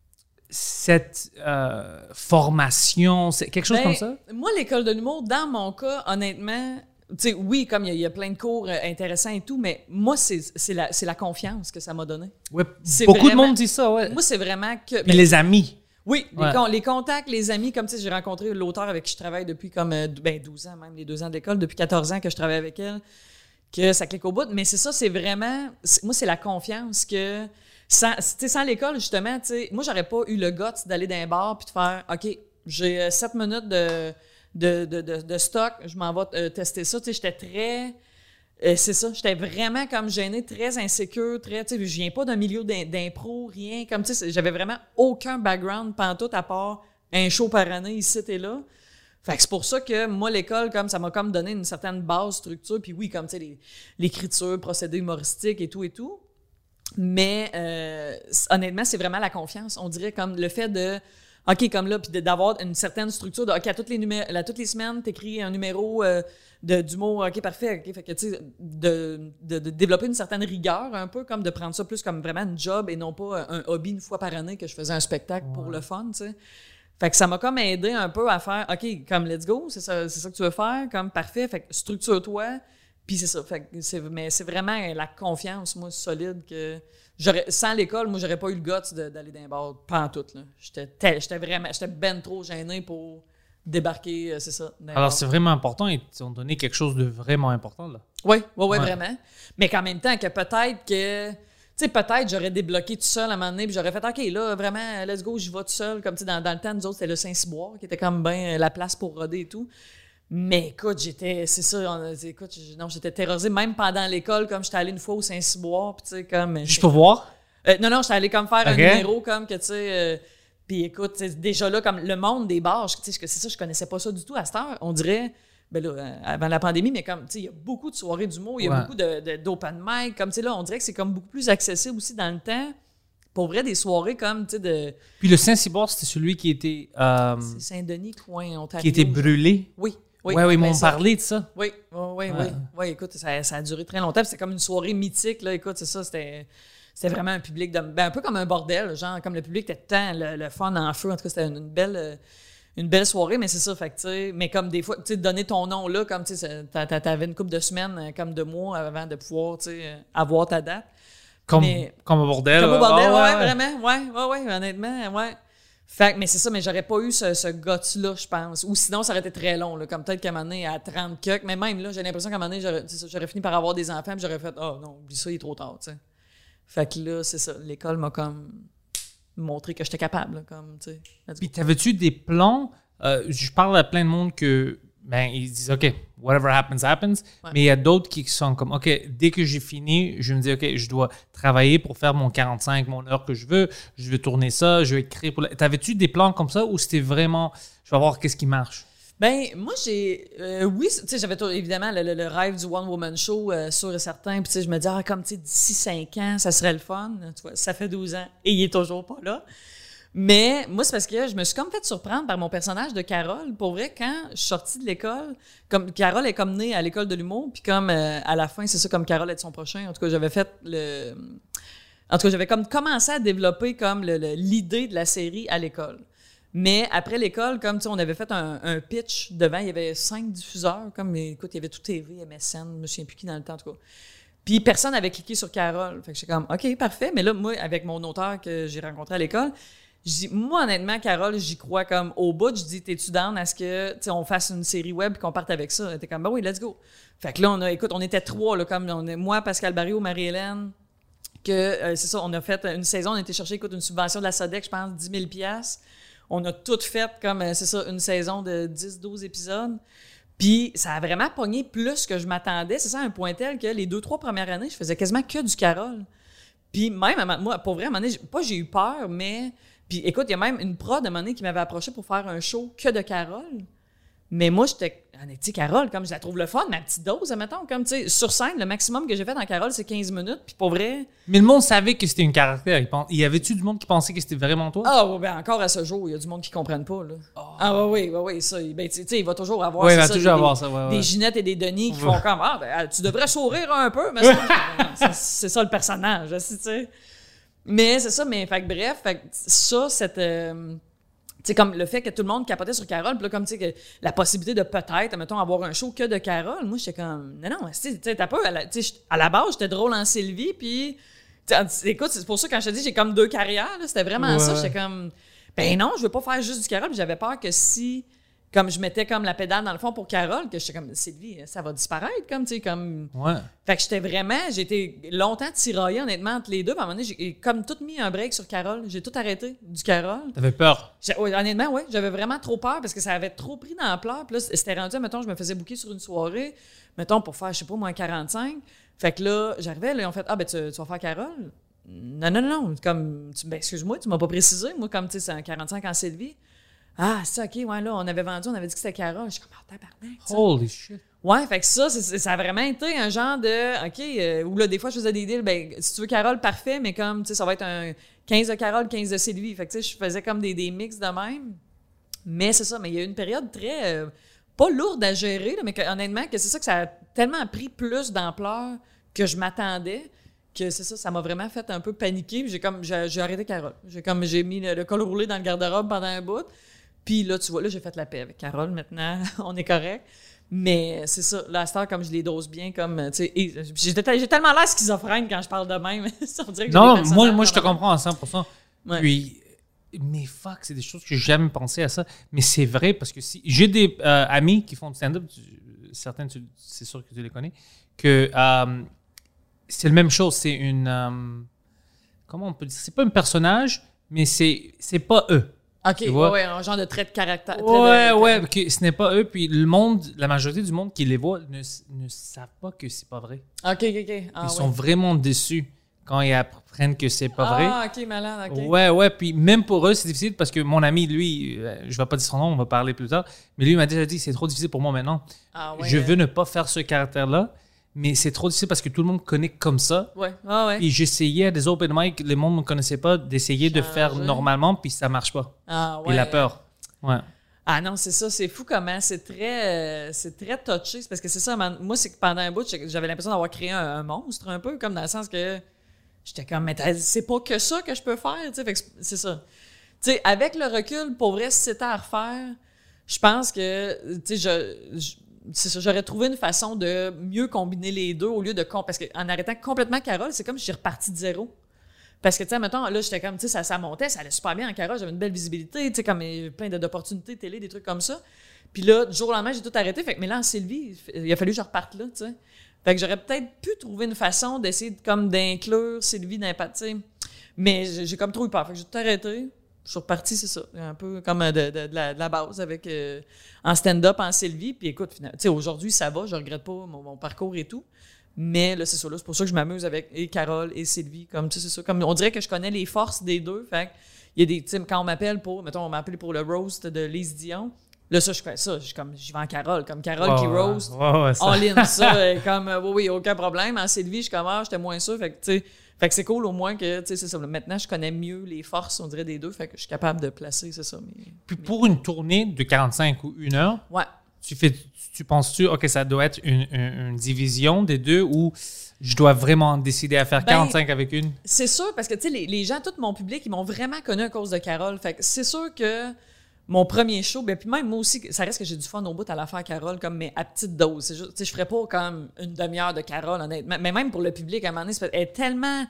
cette euh, formation, c'est quelque chose ben, comme ça? Moi, l'École de l'humour, dans mon cas, honnêtement... Tu sais, oui, comme il y, y a plein de cours euh, intéressants et tout, mais moi, c'est, c'est, la, c'est la confiance que ça m'a donné. Ouais, beaucoup vraiment, de monde dit ça, ouais. Moi, c'est vraiment que... Ben, les amis. Oui, ouais. les, con, les contacts, les amis, comme tu sais, j'ai rencontré l'auteur avec qui je travaille depuis comme euh, ben, douze ans, même les deux ans d'école, depuis quatorze ans que je travaille avec elle, que ça clique au bout. Mais c'est ça, c'est vraiment... C'est, moi, c'est la confiance que... Sans, sans l'école, justement, tu sais, moi, j'aurais pas eu le guts d'aller dans un bar puis de faire, OK, j'ai euh, sept minutes de... De, de, de, de stock, je m'en vais euh, tester ça. Tu sais, j'étais très... Euh, c'est ça, j'étais vraiment comme gênée, très insécure, très... Tu sais, je viens pas d'un milieu d'impro, rien. Comme, tu sais, j'avais vraiment aucun background pantoute à part un show par année, ici et là. Fait que c'est pour ça que moi, l'école, comme ça m'a comme donné une certaine base, structure. Puis oui, comme tu sais, les, l'écriture, procédés humoristiques et tout et tout. Mais euh, honnêtement, c'est vraiment la confiance. On dirait comme le fait de... OK, comme là, puis de, d'avoir une certaine structure de OK, à toutes les, numé- à toutes les semaines, t'écris un numéro euh, de, d'humour. OK, parfait. OK, fait que, tu sais, de, de, de développer une certaine rigueur, un peu comme de prendre ça plus comme vraiment une job et non pas un hobby une fois par année que je faisais un spectacle ouais. pour le fun, tu sais. Fait que ça m'a comme aidé un peu à faire OK, comme let's go, c'est ça, c'est ça que tu veux faire, comme parfait. Fait que structure-toi. Puis c'est ça. Fait que c'est, mais c'est vraiment la confiance, moi, solide que. J'aurais, sans l'école, moi, j'aurais pas eu le guts de, d'aller dans les bars, pas en tout. Là. J'étais, tel, j'étais vraiment, j'étais ben trop gêné pour débarquer, c'est ça. Alors, c'est vraiment important. Ils t'ont donné quelque chose de vraiment important, là. Oui, oui, oui, vraiment. Mais qu'en même temps, que peut-être que, tu sais, peut-être j'aurais débloqué tout seul à un moment donné, puis j'aurais fait, OK, là, vraiment, let's go, j'y vais tout seul. Comme, tu sais, dans, dans le temps, nous autres, c'était le Saint-Cyboire, qui était comme bien la place pour roder et tout. Mais écoute, j'étais, c'est ça, on, écoute, non, j'étais terrorisée, même pendant l'école, comme j'étais allée une fois au Saint-Cyboire, puis tu sais, comme... Je peux voir? Euh, non, non, j'étais allée comme faire okay. un numéro, comme que, tu sais, euh, puis écoute, déjà là, comme le monde des bars, tu sais, c'est ça, je connaissais pas ça du tout à cette heure, on dirait, ben là, avant la pandémie, mais comme, tu sais, il y a beaucoup de soirées d'humour, il y a ouais. beaucoup de, de, d'open mic, comme, tu sais, là, on dirait que c'est comme beaucoup plus accessible aussi dans le temps, pour vrai, des soirées comme, tu sais, de... Puis le Saint-Cyboire, c'était celui qui était... Euh, c'est Saint-Denis, coin, Ontario. Qui était brûlé? Oui. Oui, ouais, oui, ils m'ont ça. parlé de ça. Oui, oui, oui, ouais. oui. Ouais, écoute, ça, ça a duré très longtemps. C'était comme une soirée mythique, là. Écoute, c'est ça, c'était, c'était vraiment un public, de, ben, un peu comme un bordel, genre, comme le public était tant le, le fun en feu. En tout cas, c'était une belle, une belle soirée, mais c'est ça, fait que, tu sais, mais comme des fois, tu sais, donner ton nom là, comme, tu sais, t'avais une couple de semaines, comme de mois avant de pouvoir, tu sais, avoir ta date. Comme, mais, comme au bordel. Comme au bordel, oh, ouais, ouais, ouais, vraiment, ouais, ouais, ouais, honnêtement, ouais. Fait mais c'est ça, mais j'aurais pas eu ce, ce guts-là, je pense. Ou sinon, ça aurait été très long, là, comme peut-être qu'à un moment donné, à trente cucs, mais même là, j'ai l'impression qu'à un moment donné, j'aurais, j'aurais fini par avoir des enfants, puis j'aurais fait « Ah oh, non, oublie ça, il est trop tard », tu sais. Fait que là, c'est ça, l'école m'a comme montré que j'étais capable, là, comme, tu sais. Puis t'avais-tu des plans? Euh, je parle à plein de monde que, ben, ils disent « OK, whatever happens, happens ouais. », mais il y a d'autres qui sont comme « OK, dès que j'ai fini, je me dis « OK, je dois travailler pour faire mon quarante-cinq, mon heure que je veux, je vais tourner ça, je vais écrire pour... » T'avais-tu des plans comme ça ou c'était vraiment « Je vais voir qu'est-ce qui marche » ? Ben moi, j'ai... Euh, oui, tu sais, j'avais tout, évidemment le, le, le rêve du one-woman show, euh, sûr et certain, puis tu sais, je me dis « Ah, comme, tu sais, d'ici cinq ans, ça serait le fun. » Tu vois, ça fait douze ans et il est toujours pas là. Mais moi, c'est parce que je me suis comme fait surprendre par mon personnage de Carole. Pour vrai, quand je suis sortie de l'école, comme Carole est comme née à l'école de l'humour, puis comme euh, à la fin, c'est ça, comme Carole est de son prochain. En tout cas, j'avais fait le... En tout cas, j'avais comme commencé à développer comme le, le, l'idée de la série à l'école. Mais après l'école, comme tu sais, on avait fait un, un pitch devant, il y avait cinq diffuseurs, comme, écoute, il y avait tout T V, M S N, je me souviens plus qui dans le temps, en tout cas. Puis personne n'avait cliqué sur Carole. Fait que j'étais comme, OK, parfait. Mais là, moi, avec mon auteur que j'ai rencontré à l'école, J'dis, moi, honnêtement, Carole, j'y crois comme au bout. Je dis, t'es-tu down à ce que, tu sais, on fasse une série web et qu'on parte avec ça? T'es comme, ben oui, let's go. Fait que là, on a, écoute, on était trois, là, comme on est, moi, Pascal Barrio, Marie-Hélène, que, euh, c'est ça, on a fait une saison, on a été chercher, écoute, une subvention de la SODEC, je pense, dix mille dollars. On a tout fait comme, c'est ça, une saison de dix douze épisodes. Puis ça a vraiment pogné plus que je m'attendais. C'est ça, à un point tel que les deux, trois premières années, je faisais quasiment que du Carole. Puis même, moi, pour vrai, à un moment donné, pas j'ai eu peur, mais... Puis écoute, il y a même une prod à un moment donné qui m'avait approché pour faire un show que de Carole. Mais moi, j'étais... Tu sais, Carole, comme je la trouve le fun, ma petite dose, admettons, comme, tu sais, sur scène, le maximum que j'ai fait dans Carole, c'est quinze minutes, puis pour vrai... Mais le monde savait que c'était une caractère. Il y avait-tu du monde qui pensait que c'était vraiment toi? Ah, oui, ben encore à ce jour, il y a du monde qui ne comprenne pas, là. Oh. Ah, oui, oui, oui, ça. Ben, tu sais, il va toujours avoir... Oui, il va ça, toujours des, avoir ça, ouais, ouais. Des Ginette et des Denis qui ouais. font comme, ah, ben, tu devrais sourire un peu, mais ça, c'est, c'est ça le personnage, tu sais. Mais c'est ça, mais fait que bref, fait que ça, cette... Euh, tu sais, comme le fait que tout le monde capotait sur Carole, puis là, comme, tu sais, la possibilité de peut-être, mettons, avoir un show que de Carole, moi, j'étais comme, non, non, tu sais, t'as pas, à la, à la base, j'étais drôle en Sylvie, puis, écoute, c'est pour ça, quand je te dis, j'ai comme deux carrières, là, c'était vraiment ouais. ça, j'étais comme, ben non, je veux pas faire juste du Carole, puis j'avais peur que si, comme je mettais comme la pédale dans le fond pour Carole, que j'étais comme, Sylvie, ça va disparaître, comme, tu sais, comme... Ouais. Fait que j'étais vraiment, j'ai été longtemps tiraillée, honnêtement, entre les deux. Puis à un moment donné, j'ai comme tout mis un break sur Carole. J'ai tout arrêté du Carole. T'avais peur? J'ai, ouais, honnêtement, oui. J'avais vraiment trop peur parce que ça avait trop pris d'ampleur. Puis là, c'était rendu, mettons, je me faisais booker sur une soirée, mettons, pour faire, je sais pas, moi, quarante-cinq. Fait que là, j'arrivais, là, ils ont fait, ah, ben, tu, tu vas faire Carole? Non, non, non. Comme, tu, ben, excuse-moi, tu m'as pas précisé. Moi, comme, tu sais, c'est un quarante-cinq en Sylvie. Ah, ça, OK, ouais, là, on avait vendu, on avait dit que c'était Carole. Je suis comme, ah, tabarnak. ça. Holy shit. Ouais, fait que ça, c'est- ça a vraiment été un genre de, OK, euh, où là, des fois, je faisais des deals, ben, si tu veux Carole, parfait, mais comme, tu sais, ça va être un quinze de Carole, quinze de Sylvie. Fait que, tu sais, je faisais comme des, des mix de même. Mais c'est ça, mais il y a eu une période très, euh, pas lourde à gérer, là, mais que, honnêtement, que c'est ça que ça a tellement pris plus d'ampleur que je m'attendais, que c'est ça, ça m'a vraiment fait un peu paniquer. Puis j'ai comme, j'ai, j'ai arrêté Carole. J'ai comme, j'ai mis le, le col roulé dans le garde-robe pendant un bout. Puis là, tu vois, là, j'ai fait la paix avec Carole maintenant. On est correct. Mais c'est ça, là, à cette heure, comme je les dose bien, comme, tu sais, et j'ai, j'ai tellement l'air schizophrène quand je parle de même. On dirait que j'ai Non, des moi, personnages moi je te dans ma- comprends à cent pour cent. Ouais. Puis, mais fuck, c'est des choses que j'ai jamais pensé à ça. Mais c'est vrai parce que si j'ai des euh, amis qui font du stand-up, tu- certains, tu- c'est sûr que tu les connais, que euh, c'est la même chose. C'est une. euh, comment on peut dire? C'est pas un personnage, mais c'est, c'est pas eux. OK, Tu vois? ouais, ouais, un genre de trait de caractère. trait Ouais, de- ouais, que ce n'est pas eux. Puis le monde, la majorité du monde qui les voit ne, ne savent pas que c'est pas vrai. OK, OK, OK. Ah, Ils ouais. sont vraiment déçus quand ils apprennent que c'est pas vrai. Ah, OK, malade, OK. Ouais, ouais. Puis même pour eux, c'est difficile parce que mon ami, lui, euh, je vais pas dire son nom, on va parler plus tard, mais lui il m'a déjà dit c'est trop difficile pour moi maintenant. Ah, ouais, je euh, veux ne pas faire ce caractère-là, mais c'est trop difficile parce que tout le monde connaît comme ça. Ouais, ah, ouais. Puis j'essayais à des open mic, le monde ne me connaissait pas, d'essayer de faire Changer. normalement, puis ça marche pas. Ah, ouais. Il a peur. Ouais. Ah non, c'est ça, c'est fou comment c'est très euh, c'est très touché. C'est parce que c'est ça, man, moi, c'est que pendant un bout, j'avais l'impression d'avoir créé un, un monstre un peu, comme dans le sens que j'étais comme, mais t'as- c'est pas que ça que je peux faire, tu sais, fait que c'est- c'est ça. Tu sais, avec le recul, pour vrai, si c'était à refaire, je pense que, tu sais, je, je- c'est ça, j'aurais trouvé une façon de mieux combiner les deux au lieu de... com- Parce qu'en arrêtant complètement Carole, c'est comme si j'ai reparti de zéro. Parce que, tu sais, mettons, là, j'étais comme, tu sais, ça, ça montait, ça allait super bien en Carole, j'avais une belle visibilité, tu sais, comme euh, plein de- d'opportunités télé, des trucs comme ça. Puis là, du jour au lendemain, j'ai tout arrêté. Fait que, mais là, en Sylvie, il a fallu que je reparte là, tu sais. Fait que j'aurais peut-être pu trouver une façon d'essayer de, comme d'inclure Sylvie dans tu sais. Mais j'ai j'ai comme trop eu peur. Fait que j'ai tout arrêté. Je suis reparti, c'est ça. Un peu comme de, de, de, la, de la base avec euh, en stand-up, en Sylvie. Puis écoute, finalement, tu sais, aujourd'hui, ça va, je regrette pas mon, mon parcours et tout. Mais là, c'est ça, là, c'est pour ça que je m'amuse avec et Carole et Sylvie. Comme, tu sais, c'est ça. Comme, on dirait que je connais les forces des deux. Fait que, il y a des, tu sais, quand on m'appelle pour, mettons, on m'a appelé pour le roast de Lise Dion. Là, ça, je fais ça. Je suis comme, j'y vais en Carole. Comme Carole qui Ouais, roast. ouais, ouais, ça. En ligne, ça, euh, comme, euh, oui, oui, aucun problème. En Sylvie, je suis comme, ah, j'étais moins sûr. Fait que, tu sais, fait que c'est cool au moins que, tu sais, c'est ça. Maintenant, je connais mieux les forces, on dirait, des deux. Fait que je suis capable de placer, c'est ça. Mais, Puis pour une tournée de quarante-cinq ou une heure, ouais. tu fais, tu penses-tu, OK, ça doit être une, une- une division des deux ou je dois vraiment décider à faire Ben, quarante-cinq avec une? C'est sûr, parce que, tu sais, les, les gens, tout mon public, ils m'ont vraiment connu à cause de Carole. Fait que c'est sûr que mon premier show, ben, puis même moi aussi, ça reste que j'ai du fun au bout à la faire Carole, comme, mais à petite dose. C'est juste, tu sais, je ferais pas comme une demi-heure de Carole, honnêtement. Mais même pour le public, à un moment donné, c'est- elle est tellement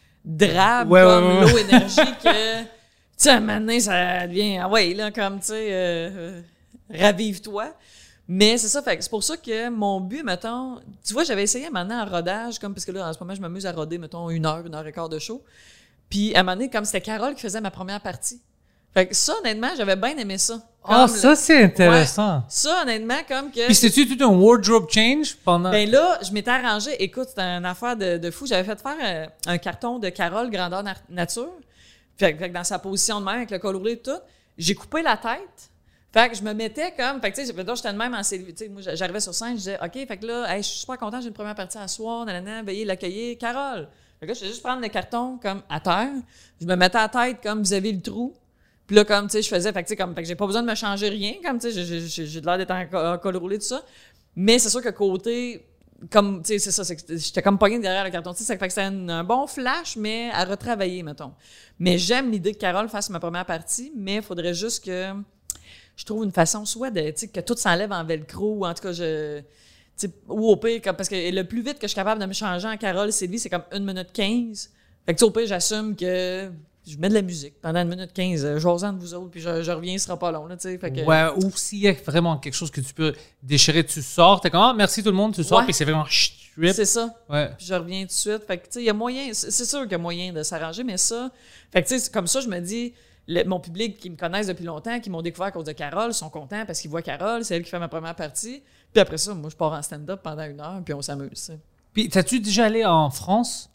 drabe, Ouais, comme ouais, ouais. l'eau énergie, que, tu sais, à un moment donné, ça devient, ah ouais, là, comme, tu sais, euh, euh, ravive-toi. Mais c'est ça, fait que c'est pour ça que mon but, mettons, tu vois, j'avais essayé maintenant en rodage, comme, parce que là, en ce moment, je m'amuse à roder, mettons, une heure, une heure et quart de show. Puis, à un moment donné, comme c'était Carole qui faisait ma première partie. Fait que ça, honnêtement, j'avais bien aimé ça. Ah, Comme ça, le- c'est intéressant. Ça, honnêtement, comme que... Puis c'était-tu tout un wardrobe change pendant... Ben là, je m'étais arrangé. Écoute, c'était une affaire de, de fou. J'avais fait faire euh, un carton de Carole grandeur na- nature. Fait, que- fait que dans sa position de même, avec le col roulé et tout, j'ai coupé la tête. Fait que je me mettais comme... Fait que tu sais, là, j'étais de même en Sylvie. Tu sais, moi, j'arrivais sur scène, je disais, OK, fait que là, hey, je suis super content, j'ai une première partie à soir, nanana, veuillez l'accueillir. Carole. Fait que là, je faisais juste prendre le carton comme à terre. Je me mettais à la tête comme vis-à-vis le trou. Puis là, comme, tu sais, je faisais, fait que, tu sais, comme, fait que j'ai pas besoin de me changer rien, comme, tu sais, j'ai- j'ai j'ai de l'air d'être en, co- en col roulé, tout ça. Mais c'est sûr que côté, comme, tu sais, c'est ça, c'est que j'étais comme pogné derrière le carton, tu sais, ça fait que c'est un, un bon flash, mais à retravailler, mettons. Mais j'aime l'idée que Carole fasse ma première partie, mais il faudrait juste que je trouve une façon, soit de, tu sais, que tout s'enlève en velcro, ou en tout cas, je, tu sais, ou au pire, comme, parce que le plus vite que je suis capable de me changer en Carole Sylvie, c'est comme une minute quinze. Fait que, tu sais, au pire, j'assume que je mets de la musique pendant une minute quinze, euh, j'ose de vous autres, puis je, je reviens, ce sera pas long, là, tu sais. Fait que, Ouais, ou s'il y a vraiment quelque chose que tu peux déchirer, tu sors, t'es comme, ah, merci tout le monde, tu sors, Ouais. puis c'est vraiment strip. c'est ça. Ouais. Puis je reviens tout de suite. Fait que, tu sais, il y a moyen, c'est c'est sûr qu'il y a moyen de s'arranger, mais ça, fait que, tu sais, comme ça, je me dis, le- mon public qui me connaissent depuis longtemps, qui m'ont découvert à cause de Carole, sont contents parce qu'ils voient Carole, c'est elle qui fait ma première partie. Puis après ça, moi, je pars en stand-up pendant une heure, puis on s'amuse, tu sais. Puis, t'as-tu déjà allé en France?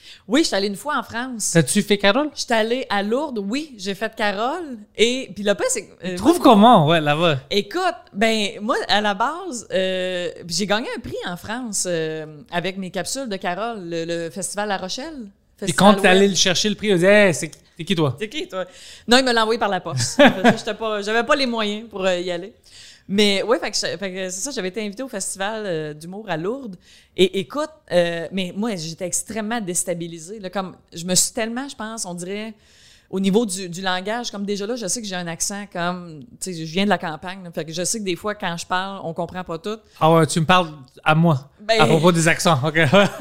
Oui, je suis allée une fois en France. T'as-tu fait Carole? Je suis allée à Lourdes, oui, j'ai fait Carole. Et puis le pire, c'est que... euh, Trouve comment, ouais, là-bas? Écoute, ben moi, à la base, euh, j'ai gagné un prix en France euh, avec mes capsules de Carole, le, le Festival La Rochelle. Puis quand t'es allé le chercher, le prix, on dit hey, c'est t'es qui toi? C'est qui, toi? Non, il me l'a envoyé par la poste. J'étais pas, j'avais pas les moyens pour euh, y aller. Mais oui, fait que, je- fait que c'est ça, j'avais été invitée au festival euh, d'humour à Lourdes. Et écoute, euh, mais moi, j'étais extrêmement déstabilisée. Là, comme, je me suis tellement, je pense, on dirait, au niveau du, du langage, comme déjà là, je sais que j'ai un accent comme, tu sais, je viens de la campagne. Là, fait que je sais que des fois, quand je parle, on comprend pas tout. Ah ouais, tu me parles à moi. Ben- À propos des accents, OK.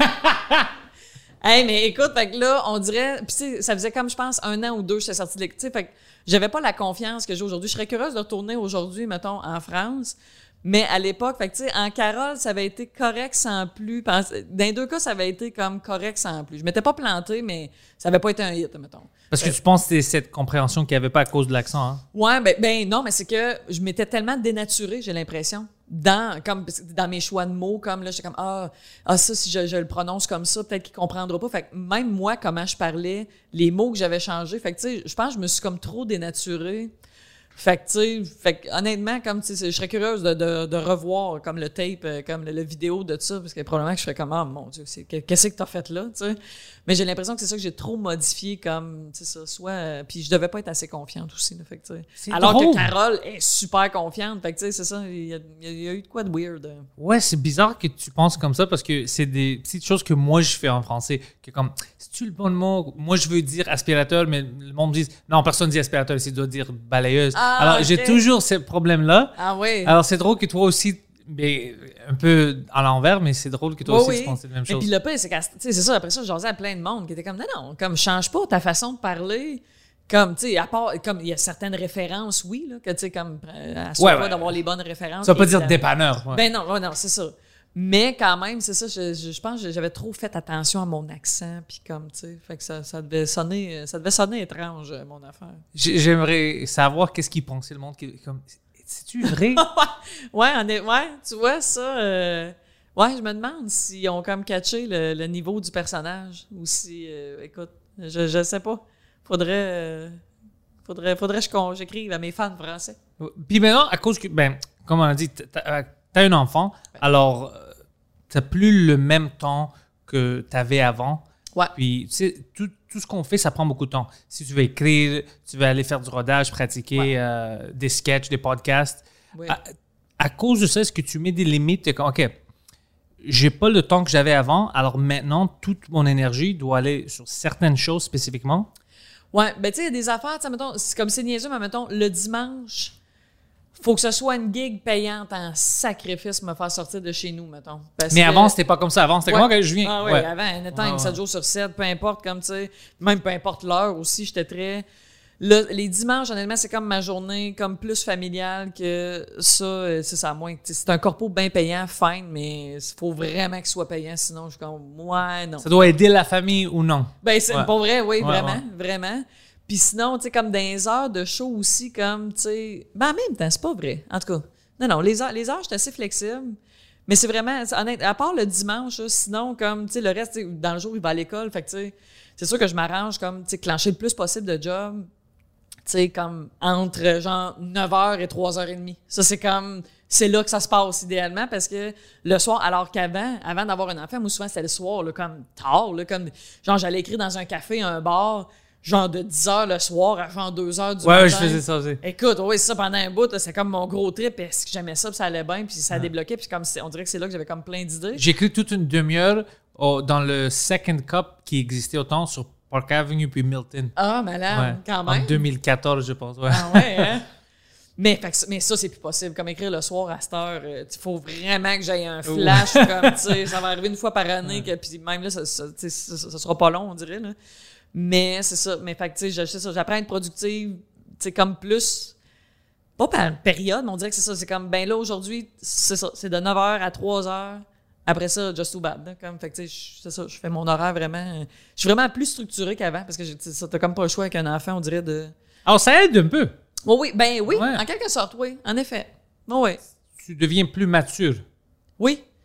Hey, mais écoute, fait que là, on dirait, puis tu sais, ça faisait comme, je pense, un an ou deux, j'étais sortie de l'école. Tu sais, fait que j'avais pas la confiance que j'ai aujourd'hui. Je serais curieuse de retourner aujourd'hui, mettons, en France. Mais à l'époque, fait que tu sais, en Carole, ça avait été correct sans plus. Dans les deux cas, ça avait été comme correct sans plus. Je m'étais pas plantée, mais ça avait pas été un hit, mettons. Parce que tu penses que c'est cette compréhension qu'il n'y avait pas à cause de l'accent, hein? Ouais, ben, ben non, mais c'est que je m'étais tellement dénaturée, j'ai l'impression. Dans, comme, dans mes choix de mots, comme là, j'étais comme, ah, ah ça, si je, je le prononce comme ça, peut-être qu'il comprendra pas. Fait que même moi, comment je parlais, les mots que j'avais changés, fait que, tu sais, je pense que je me suis comme trop dénaturée. Fait que, tu sais, fait que, honnêtement, comme, tu sais, je serais curieuse de, de, de revoir, comme le tape, euh, comme le, le vidéo de ça, parce que probablement que je serais comme, ah, mon Dieu, c'est, qu'est-ce que t'as fait là, tu sais. Mais j'ai l'impression que c'est ça que j'ai trop modifié, comme, tu sais, ça, soit, euh, puis je devais pas être assez confiante aussi, là, fait que, tu sais. C'est Alors drôle. que Carole est super confiante, fait que, tu sais, c'est ça, il y, a, il y a eu de quoi de weird. euh. Ouais, c'est bizarre que tu penses comme ça parce que c'est des petites choses que moi je fais en français. Que comme, c'est-tu le bon mot? Moi je veux dire aspirateur, mais le monde me dit non, personne dit aspirateur, c'est doit dire balayeuse. Ah, Alors ok. j'ai toujours ce problème-là. Ah oui. Alors c'est drôle que toi aussi, mais un peu à l'envers, mais c'est drôle que toi Oui, aussi oui. tu penses la même Mais chose. puis le pire, c'est que, tu sais, c'est ça, après ça, je jasais à plein de monde qui était comme, non, non, comme, change pas ta façon de parler. Comme, tu sais, à part, comme, il y a certaines références, oui, là, que, tu sais, comme, euh, assure Ouais, pas ouais. d'avoir les bonnes références. Ça veut pas dire évidemment. dépanneur. ouais. Ben non, ouais, non, c'est ça. Mais quand même, c'est ça, je, je, je pense que j'avais trop fait attention à mon accent, puis comme, tu sais, fait que ça, ça devait sonner, ça devait sonner étrange, euh, mon affaire. J'ai- J'aimerais savoir qu'est-ce qu'ils pensait le monde. Qui, comme, c'est-tu vrai? Ouais, on est, ouais, tu vois, ça, euh, ouais, je me demande s'ils ont comme catché le, le niveau du personnage, ou si, euh, écoute, je, je sais pas. Faudrait, euh, faudrait, faudrait que je con- j'écrive à mes fans français. Puis maintenant, à cause que, ben, comme on a dit, t'as as un enfant, alors euh, t'as plus le même temps que t'avais avant. Ouais. Puis, tu sais, tout, tout ce qu'on fait, ça prend beaucoup de temps. Si tu veux écrire, tu veux aller faire du rodage, pratiquer Ouais. euh, des sketchs, des podcasts. Oui. À, à cause de ça, est-ce que tu mets des limites? T'es comme, OK, j'ai pas le temps que j'avais avant, alors maintenant, toute mon énergie doit aller sur certaines choses spécifiquement. Ouais, ben tu sais, il y a des affaires, tu sais, mettons, c'est comme c'est niaiseux, mais mettons, le dimanche, faut que ce soit une gig payante en sacrifice me faire sortir de chez nous, mettons. Parce Mais que- avant, c'était pas comme ça. Avant, c'était Ouais. comment que je viens? Ah ouais, Ouais. avant, anytime, Ouais, ouais. sept jours sur sept, peu importe, comme tu sais, même peu importe l'heure aussi, j'étais très... Le- les dimanches, honnêtement, c'est comme ma journée, comme plus familiale que ça, euh, c'est ça, à moins que, tu sais, c'est un corpo bien payant, fine, mais il faut vraiment qu'il soit payant, sinon je suis comme, ouais, non. Ça doit aider la famille ou non? Ben, c'est Ouais. pour vrai, oui, Ouais, vraiment, ouais. vraiment. Puis sinon, tu sais, comme dans les heures de show aussi, comme, tu sais, ben en même temps, c'est pas vrai, en tout cas. Non, non, les heures, les heures, j'étais assez flexible. Mais c'est vraiment, c'est honnête, à part le dimanche, là, sinon, comme, tu sais, le reste, tu sais, dans le jour, il va à l'école, fait que, tu sais, c'est sûr que je m'arrange, comme, tu sais, clencher le plus possible de job, tu sais, comme, entre, genre, neuf heures et trois heures trente. Ça, c'est comme, c'est là que ça se passe idéalement, parce que le soir, alors qu'avant, avant d'avoir un enfant, moi, souvent, c'était le soir, là, comme, tard, là, comme, genre, j'allais écrire dans un café, un bar, genre, de dix heures le soir à, genre, deux heures du Ouais, matin. ouais, je faisais ça aussi. Écoute, oui, c'est ça pendant un bout, là, c'est comme mon gros trip, est-ce que j'aimais ça, puis ça allait bien, puis ça débloquait, puis comme c'est- on dirait que c'est là que j'avais comme plein d'idées. J'ai écrit toute une demi-heure au- dans le Second Cup qui existait autant sur Park Avenue puis Milton. Ah, malade, Ouais. quand En même. deux mille quatorze, je pense. Ouais. Ah ouais, hein? mais, fait que ça- mais ça, c'est plus possible. Comme écrire le soir à cette heure, il faut vraiment que j'aie un flash, comme, tu sais, ça va arriver une fois par année, que, puis même là, ça, ça, tu sais, ça, ça sera pas long, on dirait, là. Mais c'est ça. Mais fait que, tu sais, je- c'est ça, j'apprends à être productive, tu sais, comme plus, pas par période, mais on dirait que c'est ça. C'est comme, ben là, aujourd'hui, c'est ça. C'est de neuf heures à trois heures. Après ça, just too bad. Là, comme, fait que, tu sais, je- c'est ça. Je fais mon horaire vraiment. Je suis vraiment plus structuré qu'avant parce que j'ai- tu sais, ça, t'as comme pas le choix avec un enfant, on dirait de. Alors, ça aide un peu. Oui, oui, ben oui, Ouais. en quelque sorte, oui, en effet. Oui, oui. Tu deviens plus mature. Oui.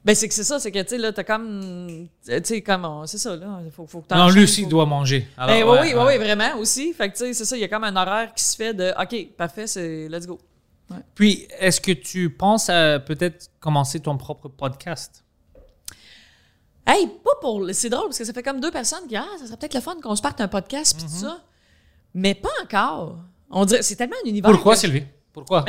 Ben, c'est que c'est ça, c'est que, tu sais, là, t'as comme. Tu sais, comme. on- C'est ça, là. Faut, faut que t'en Non, lui changes, aussi, faut- il doit manger. Alors, Ben, ouais, oui, oui, ouais. oui, vraiment aussi. Fait que, tu sais, c'est ça, il y a comme un horaire qui se fait de. OK, parfait, c'est. Let's go. Puis, est-ce que tu penses à peut-être commencer ton propre podcast? Hey, pas pour. le- C'est drôle parce que ça fait comme deux personnes qui. Ah, ça serait peut-être le fun qu'on se parte un podcast pis tout ça. Mais pas encore. On dirait. C'est tellement un univers. Pourquoi, que- Sylvie? Pourquoi?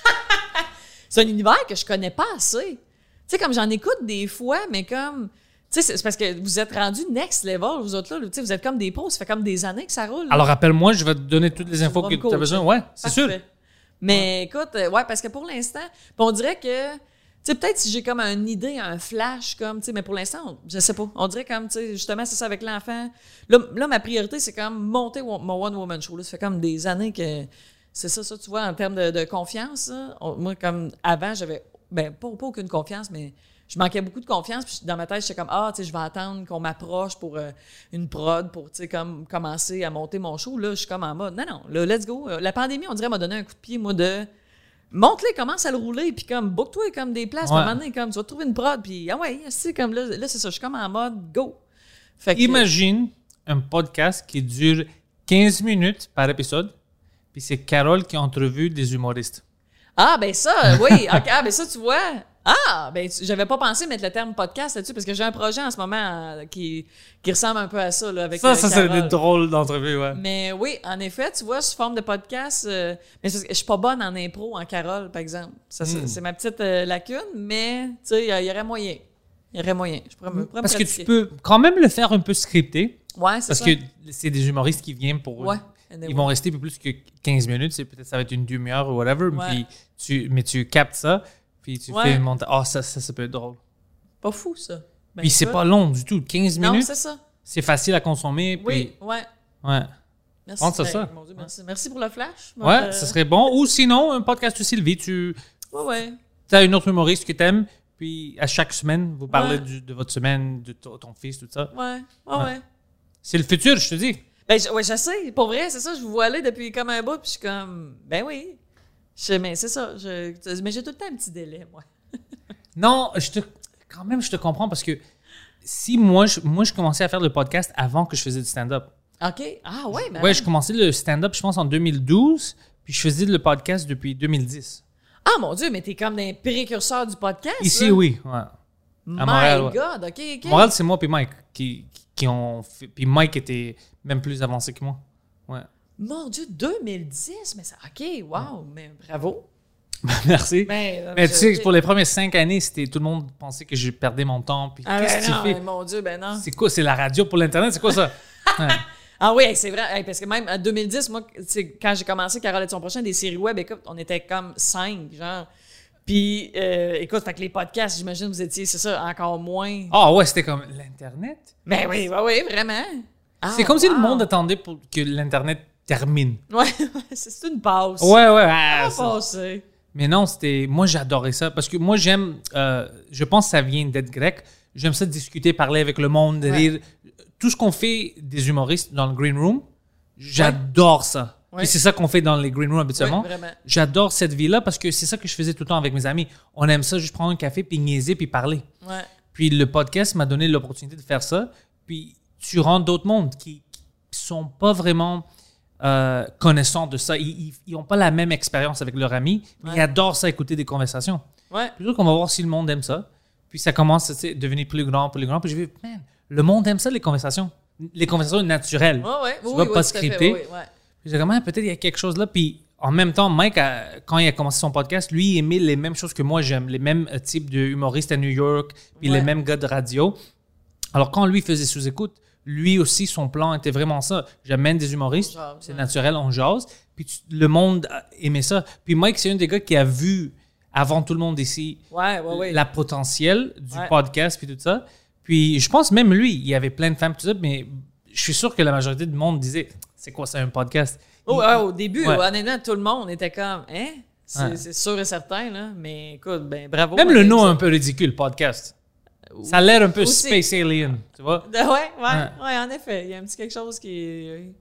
C'est un univers que je connais pas assez. Tu sais, comme j'en écoute des fois, mais comme. Tu sais, c'est c'est parce que vous êtes rendus next level, vous autres là. Tu sais, vous êtes comme des pros, ça fait comme des années que ça roule. là. Alors, rappelle-moi, je vais te donner toutes les Tu infos vas que me tu as coacher. besoin. Ouais, c'est sûr. Parfait. Mais écoute, euh, ouais, parce que pour l'instant, puis on dirait que, tu sais, peut-être si j'ai comme une idée, un flash, comme, tu sais, mais pour l'instant, on- je sais pas. On dirait comme, tu sais, justement, c'est ça avec l'enfant. Là, là, ma priorité, c'est comme monter wo- mon one-woman show. Là. Ça fait comme des années que c'est ça, ça, tu vois, en termes de, de confiance. Là. On- moi, comme avant, j'avais, ben, pas, pas aucune confiance, mais je manquais beaucoup de confiance. Puis dans ma tête, j'étais comme, ah, tu sais, je vais attendre qu'on m'approche pour euh, une prod, pour, tu sais, comme commencer à monter mon show. Là, je suis comme en mode, non, non, là, let's go. La pandémie, on dirait, m'a donné un coup de pied, moi, de monte-les, commence à le rouler, puis comme, book-toi comme des places. Puis à un Ouais. moment donné, comme, tu vas trouver une prod, puis ah ouais, c'est comme là, là c'est ça, je suis comme en mode go. Fait que, Imagine un podcast qui dure quinze minutes par épisode, puis c'est Carole qui entrevue des humoristes. Ah, ben ça, oui. OK, ah, ben ça, tu vois. Ah, ben tu- j'avais pas pensé mettre le terme podcast là-dessus parce que j'ai un projet en ce moment euh, qui, qui ressemble un peu à ça, là, avec Ça, euh, ça serait Carole. des drôles d'entrevue, ouais. Mais oui, en effet, tu vois, sous forme de podcast, euh, mais c'est parce que je suis pas bonne en impro, en Carole, par exemple. Ça, c'est- Hmm. C'est ma petite euh, lacune, mais tu sais, il y aurait moyen. Il y aurait moyen. Je pourrais me, pourrais me Parce que tu pratiquer. peux quand même le faire un peu scripté, Ouais, c'est parce ça. que c'est des humoristes qui viennent pour... Ouais. Ils vont rester plus que quinze minutes, c'est peut-être ça va être une demi-heure ou whatever, Ouais. puis tu, mais tu captes ça, puis tu Ouais. fais monter. Ah, ça, ça, ça peut être drôle. Pas fou, ça. Ben, puis c'est écoute. pas long du tout. quinze Non, minutes, c'est ça. c'est facile à consommer. Puis, Oui, ouais. ouais. Merci. Pense à Ben, ça. mon Dieu, merci. Merci pour le flash. Ouais, Euh, ça serait bon. Ou sinon, un podcast de Sylvie, tu Ouais, ouais. as une autre humoriste que tu aimes, puis à chaque semaine, vous parlez Ouais. du- de votre semaine, de to- ton fils, tout ça. Ouais, ouais, Ouais. ouais. C'est le futur, je te dis. Ben, je, ouais, je sais. Pour vrai, c'est ça. Je vous vois aller depuis comme un bout, puis je suis comme, ben oui. Je, mais c'est ça. Je, mais j'ai tout le temps un petit délai, moi. Non, je te, quand même, je te comprends parce que si moi je, moi, je commençais à faire le podcast avant que je faisais du stand-up. OK. Ah, ouais, ben. Ouais, je commençais le stand-up, je pense, en deux mille douze, puis je faisais le podcast depuis deux mille dix. Ah, mon Dieu, mais t'es comme des précurseurs du podcast. Ici, là. oui. Ouais. My à Montréal, ouais. God, OK, OK. Montréal, c'est moi puis Mike qui, qui ont fait. Puis Mike était même plus avancé que moi. Ouais. Mon Dieu, deux mille dix, mais ça. OK, wow, mais bravo. Merci. Ben, euh, Mais je- tu sais, pour les premières cinq années, c'était tout le monde pensait que je perdais mon temps. Puis Ah, qu'est-ce ben que non, tu fais? mais mon Dieu, ben non. C'est quoi? C'est la radio pour l'Internet? C'est quoi ça? Ouais. Ah oui, hey, c'est vrai. Hey, parce que même en deux mille dix, moi, tu sais, quand j'ai commencé Carole et son prochain, des séries web, écoute, on était comme cinq, genre. Puis, euh, écoute, fait que les podcasts, j'imagine, vous étiez, c'est ça, encore moins. Ah ouais, c'était comme l'Internet. Ben oui, oui, oui, vraiment. Ah, C'est comme si le wow. monde attendait pour que l'Internet termine. Ouais, c'est c'est une passe. Ouais, ouais. ah, Pas ça- passé. Mais non, c'était. Moi, j'adorais ça parce que moi, j'aime. euh, je pense que ça vient d'être grec. J'aime ça discuter, parler avec le monde, Ouais. rire. Tout ce qu'on fait des humoristes dans le green room, j'adore ça. Ouais. Puis c'est ça qu'on fait dans les green rooms habituellement. Ouais, vraiment. J'adore cette vie-là parce que c'est ça que je faisais tout le temps avec mes amis. On aime ça, juste prendre un café, puis niaiser, puis parler. Ouais. Puis le podcast m'a donné l'opportunité de faire ça. Puis tu rentres d'autres mondes qui ne sont pas vraiment euh, connaissants de ça. Ils n'ont pas la même expérience avec leurs amis, mais Ouais. ils adorent ça, écouter des conversations. Ouais. Puis là, qu'on va voir si le monde aime ça. Puis ça commence à tu sais, devenir plus grand, plus grand. Puis j'ai vu, man, le monde aime ça, les conversations. Les conversations naturelles. Ouais, ouais. Tu Oui, vois, oui, pas oui, tout à fait, scriptées. oui, oui, ouais. Puis j'ai dit, ah, peut-être il y a quelque chose là. Puis en même temps, Mike, a- quand il a commencé son podcast, lui, il aimait les mêmes choses que moi j'aime, les mêmes euh, types de humoristes à New York, puis Ouais. les mêmes gars de radio. Alors quand lui faisait sous-écoute, lui aussi, son plan était vraiment ça. J'amène des humoristes, On jase, c'est ouais. naturel, on jase. Puis tu- le monde a- aimait ça. Puis Mike, c'est un des gars qui a vu, avant tout le monde ici, Ouais, ouais, ouais. la potentiel du Ouais. podcast, puis tout ça. Puis je pense même lui, il y avait plein de femmes, tout ça, mais je suis sûr que la majorité du monde disait, c'est quoi ça, un podcast? Oh, Il- ouais, au début, Ouais. honnêtement, tout le monde était comme, hein? C'est Ouais. c'est sûr et certain, là. Mais écoute, ben bravo. Même le Alex. nom est un peu ridicule, podcast. Ça a l'air un peu Aussi. Space Alien, tu vois? De- ouais, ouais, Ouais. ouais, en effet. Il y a un petit quelque chose qui est.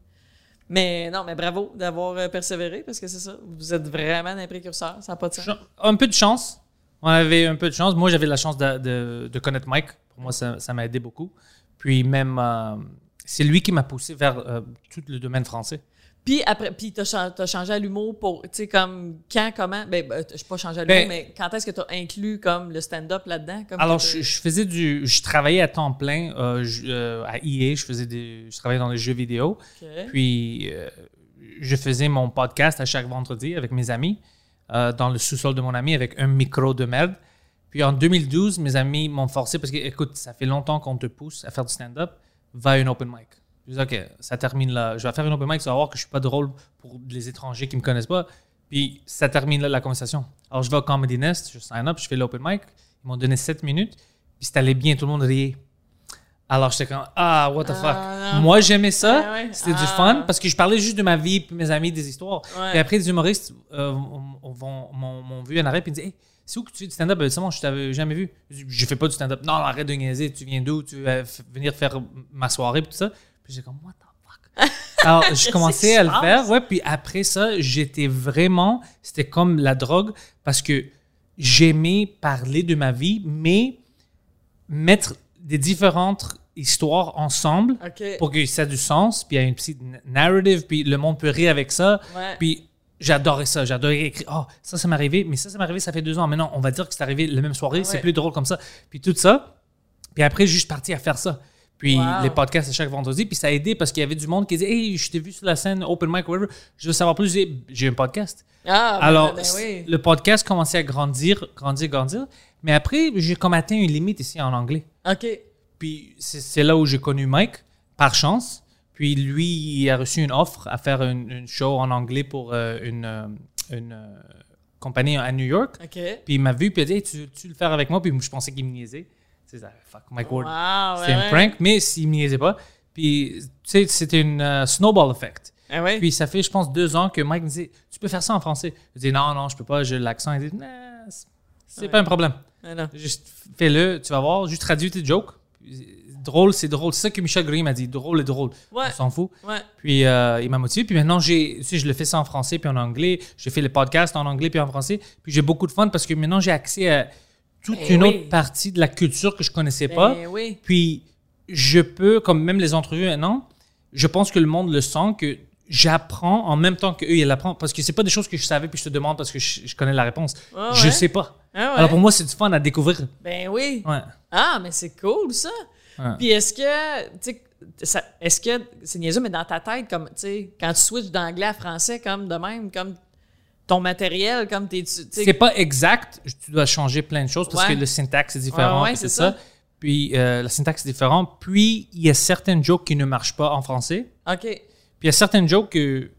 Mais non, mais bravo d'avoir euh, persévéré parce que c'est ça. Vous êtes vraiment un précurseur. Ça n'a pas de sens. Ch- Un peu de chance. On avait un peu de chance. Moi, j'avais la chance de, de, de connaître Mike. Pour moi, ça, ça m'a aidé beaucoup. Puis même, euh, c'est lui qui m'a poussé vers euh, tout le domaine français. Puis après, puis t'as, cha- t'as changé à l'humour pour, tu sais, comme, quand, comment, ben, ben je pas changé à l'humour, Ben, mais quand est-ce que t'as inclus, comme, le stand-up là-dedans? Comme Alors, que t'as- je, je faisais du... Je travaillais à temps plein euh, je- euh, à E A. Je faisais des... Je travaillais dans les jeux vidéo. OK. Puis, euh, je faisais mon podcast à chaque vendredi avec mes amis, euh, dans le sous-sol de mon ami, avec un micro de merde. Puis, en deux mille douze, mes amis m'ont forcé, parce que, écoute, ça fait longtemps qu'on te pousse à faire du stand-up, va à une open mic. Je dis, OK, ça termine là. Je vais faire une open mic, tu vas voir que je suis pas drôle pour les étrangers qui me connaissent pas. Puis, ça termine là la conversation. Alors, je vais au Comedy Nest, je sign up, je fais l'open mic. Ils m'ont donné sept minutes, puis c'était allé bien, tout le monde riait. Alors, j'étais comme, ah, what the fuck. Ah, non. Moi, j'aimais ça. Ah, ouais. C'était du Ah. fun parce que je parlais juste de ma vie, puis mes amis, des histoires. Ouais. Et après, les humoristes euh, m'ont- m'ont m'ont- m'ont vu en arrêt, puis ils me disaient, hey, c'est où que tu fais du stand-up? C'est bon, je t'avais jamais vu. Je dis, je fais pas du stand-up. Non, arrête de niaiser. Tu viens d'où? Tu veux f- venir faire ma soirée, puis tout ça. Puis j'ai comme, what the fuck? Alors, je commençais à le Qu'est-ce qui se faire. passe? Ouais, puis après ça, j'étais vraiment, c'était comme la drogue parce que j'aimais parler de ma vie, mais mettre des différentes histoires ensemble OK. pour que ça ait du sens, puis il y a une petite narrative, puis le monde peut rire avec ça. Ouais. Puis j'adorais ça. J'adorais écrire. Oh, ça, ça m'est arrivé, mais ça, ça m'est arrivé, ça fait deux ans. Mais non, on va dire que c'est arrivé la même soirée, c'est Ouais. plus drôle comme ça. Puis tout ça. Puis après, juste parti à faire ça. Puis Wow. les podcasts à chaque vendredi. Puis ça a aidé parce qu'il y avait du monde qui disait, hey, je t'ai vu sur la scène, open mic, whatever. Je veux savoir plus. Je dis, j'ai un podcast. Ah, ben, Alors, ben oui. le podcast commençait à grandir, grandir, grandir. Mais après, j'ai comme atteint une limite ici en anglais. OK. Puis c'est c'est là où j'ai connu Mike, par chance. Puis lui, il a reçu une offre à faire une, une show en anglais pour euh, une, euh, une euh, compagnie à New York. OK. Puis il m'a vu, puis il a dit, hey, tu, tu veux le faire avec moi? Puis je pensais qu'il me niaisait. C'est ça, fuck, Mike Ward. Wow, C'était ouais, un prank, mais s'il me niaisait pas. Puis, tu sais, c'était une euh, snowball effect. Ah ouais? Puis ça fait, je pense, deux ans que Mike me dit, tu peux faire ça en français? Je dis, non, non, je peux pas, j'ai l'accent. Il dit, nah, c'est- c'est Ouais. pas un problème. Ah non. Juste fais-le, tu vas voir, juste traduis tes jokes. Drôle, c'est drôle. C'est ça que Michel Gris m'a dit, drôle est drôle. Ouais. On s'en fout. Ouais. Puis euh, il m'a motivé. Puis maintenant, j'ai, tu sais, je le fais ça en français puis en anglais. J'ai fait les podcasts en anglais puis en français. Puis j'ai beaucoup de fun parce que maintenant, j'ai accès à toute Ben une oui. autre partie de la culture que je connaissais pas. Ben oui. Puis je peux, comme même les entrevues maintenant, je pense que le monde le sent que j'apprends en même temps qu'eux, ils apprennent. Parce que c'est pas des choses que je savais puis je te demande parce que je, je connais la réponse. Ah je ouais. sais pas. Ah ouais. Alors pour moi, c'est du fun à découvrir. Ben oui. Ouais. Ah, mais c'est cool, ça. Ouais. Puis est-ce que, tu sais, ça- est-ce que, c'est niaiseux, mais dans ta tête, comme, tu sais, quand tu switches d'anglais à français, comme de même, comme ton matériel, comme t'es, tu sais. C'est pas exact. Tu dois changer plein de choses parce Ouais. que le syntaxe est différent. Ouais, ouais, et c'est tout ça. ça. Puis euh, la syntaxe est différente. Puis il y a certaines jokes qui ne marchent pas en français. OK. Puis il y a certaines jokes que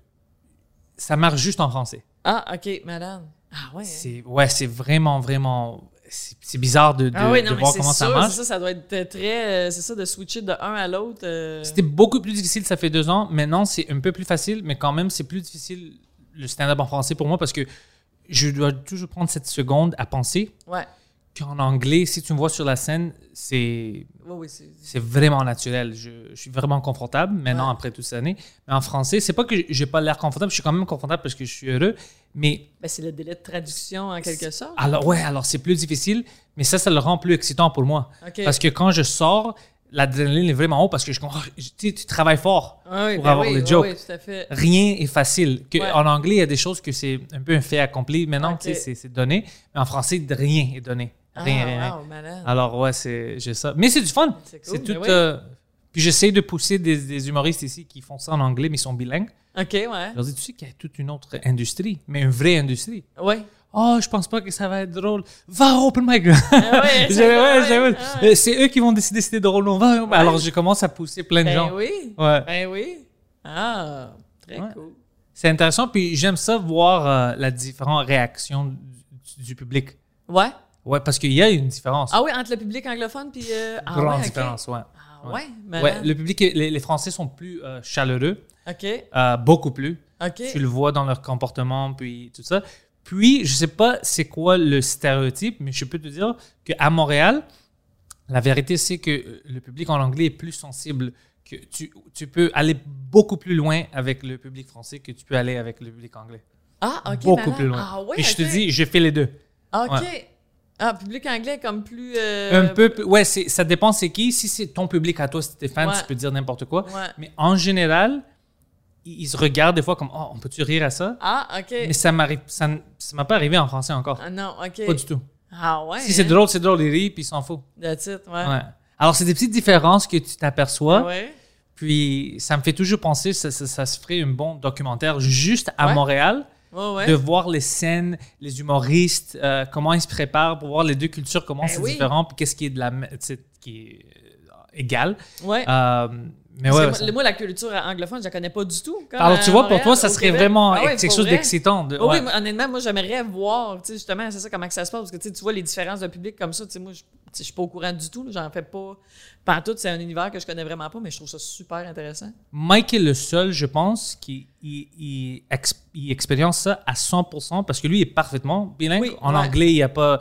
ça marche juste en français. Ah, OK, madame. Ah ouais. hein. C'est ouais, c'est vraiment vraiment c'est c'est bizarre de, de, Ah oui, non, de mais voir c'est comment sûr, ça marche. c'est ça, ça doit être très, euh, c'est ça, de switcher de un à l'autre. euh. C'était beaucoup plus difficile, ça fait deux ans. Maintenant, c'est un peu plus facile, mais quand même, c'est plus difficile le stand-up en français pour moi parce que je dois toujours prendre cette seconde à penser Ouais. qu'en anglais, si tu me vois sur la scène, c'est Oui, oui, c'est. c'est vraiment naturel. Je, je suis vraiment confortable maintenant Ouais. après toutes ces années. Mais en français, c'est pas que j'ai pas l'air confortable, je suis quand même confortable parce que je suis heureux. Mais Ben, c'est le délai de traduction en quelque sorte. alors, ouais, alors c'est plus difficile, mais ça, ça le rend plus excitant pour moi. OK. Parce que quand je sors, l'adrénaline est vraiment haut parce que je comprends, tu sais, tu travailles fort Ah oui, pour ben avoir oui, le oui, joke. oui, tout à fait. Rien est facile. Que, Ouais. En anglais, il y a des choses que c'est un peu un fait accompli. Maintenant, Ok. tu sais, c'est c'est donné. Mais en français, rien est donné. Rien, ah, rien, rien. wow, malade. Alors, ouais, c'est, j'ai ça. Mais c'est du fun. C'est cool, C'est tout. ben oui. euh, puis j'essaie de pousser des, des humoristes ici qui font ça en anglais, mais ils sont bilingues. OK, ouais. Je leur dis, tu sais qu'il y a toute une autre industrie, mais une vraie industrie. Ouais. Oh, je pense pas que ça va être drôle. Va au open mic. ouais, J'ai- c'est- ouais, ouais, j'ai- ouais. Euh, C'est eux qui vont décider si c'est drôle ou non. Va. Alors, je commence à pousser plein de Ben gens. oui. Ouais. Ben oui. Ah, très Ouais. cool. C'est intéressant. Puis j'aime ça voir euh, la différente réaction du, du public. Ouais. Ouais, parce qu'il y a une différence. Ah oui, entre le public anglophone puis. Euh, ah Grande ouais, ok. différence, ouais. Ah ouais, Ouais, malade. le public, les, les Français sont plus euh, chaleureux, OK. euh, beaucoup plus. OK. Tu le vois dans leur comportement, puis tout ça. Puis, je sais pas c'est quoi le stéréotype, mais je peux te dire qu'à Montréal, la vérité, c'est que le public en anglais est plus sensible. Que tu, tu peux aller beaucoup plus loin avec le public français que tu peux aller avec le public anglais. Ah, OK. beaucoup malade. plus loin. Ah ouais. Puis je te ok. dis, j'ai fait les deux. OK. Ouais. Ah, public anglais comme plus... Euh... Un peu, ouais, c'est, ça dépend c'est qui. Si c'est ton public à toi, si t'es fan, Ouais. tu peux dire n'importe quoi. Ouais. Mais en général, ils, ils se regardent des fois comme, oh, on peut-tu rire à ça? Ah, OK. Mais ça m'arrive, ça, n- ça m'a pas arrivé en français encore. Ah non, OK. Pas du tout. Ah ouais? Si c'est hein? drôle, c'est drôle, ils rient puis ils s'en foutent. That's it, ouais. Ouais. Alors, c'est des petites différences que tu t'aperçois. Ouais. Puis, ça me fait toujours penser, ça, ça, ça se ferait un bon documentaire juste à Ouais. Montréal, Ouais, ouais. de voir les scènes, les humoristes, euh, comment ils se préparent pour voir les deux cultures, comment Ben c'est oui. différent, puis qu'est-ce qui est de la, tu sais, qui est euh, égal. Ouais. Euh, mais Parce ouais. que ça- moi, moi, la culture anglophone, je la connais pas du tout. Comme Alors, à tu vois, pour Montréal, toi, ça au serait Québec. vraiment Ah ouais, quelque pour chose vrai. d'excitant. de- Oh ouais. Oui, moi, honnêtement, moi, j'aimerais voir, tu sais, justement, c'est ça, comment que ça se passe, parce que tu sais, tu vois les différences de public comme ça, tu sais, moi, je tu sais, je suis pas au courant du tout, là, j'en fais pas. Partout, c'est un univers que je connais vraiment pas, mais je trouve ça super intéressant. Mike est le seul, je pense, qui il, il ex- il expérience ça à cent pour cent parce que lui est parfaitement bilingue. Oui, en ouais. anglais, il n'y a pas.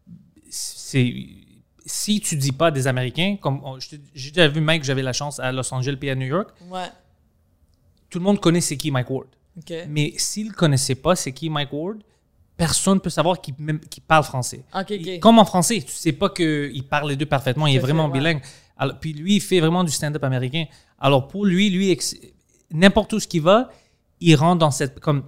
C'est, si tu dis pas des Américains, comme on- je t'ai- j'ai déjà vu Mike, j'avais la chance à Los Angeles puis à New York, Ouais. tout le monde connaît c'est qui Mike Ward. OK. Mais s'il ne connaissait pas c'est qui Mike Ward, personne ne peut savoir qu'il, même, qu'il parle français. OK, OK. Il- Comme en français, tu sais pas qu'il parle les deux parfaitement, il est Tout à vraiment fait, ouais. bilingue. Alors, puis lui, il fait vraiment du stand-up américain. Alors pour lui, lui, ex- n'importe où ce qu'il va, il rentre dans cette... comme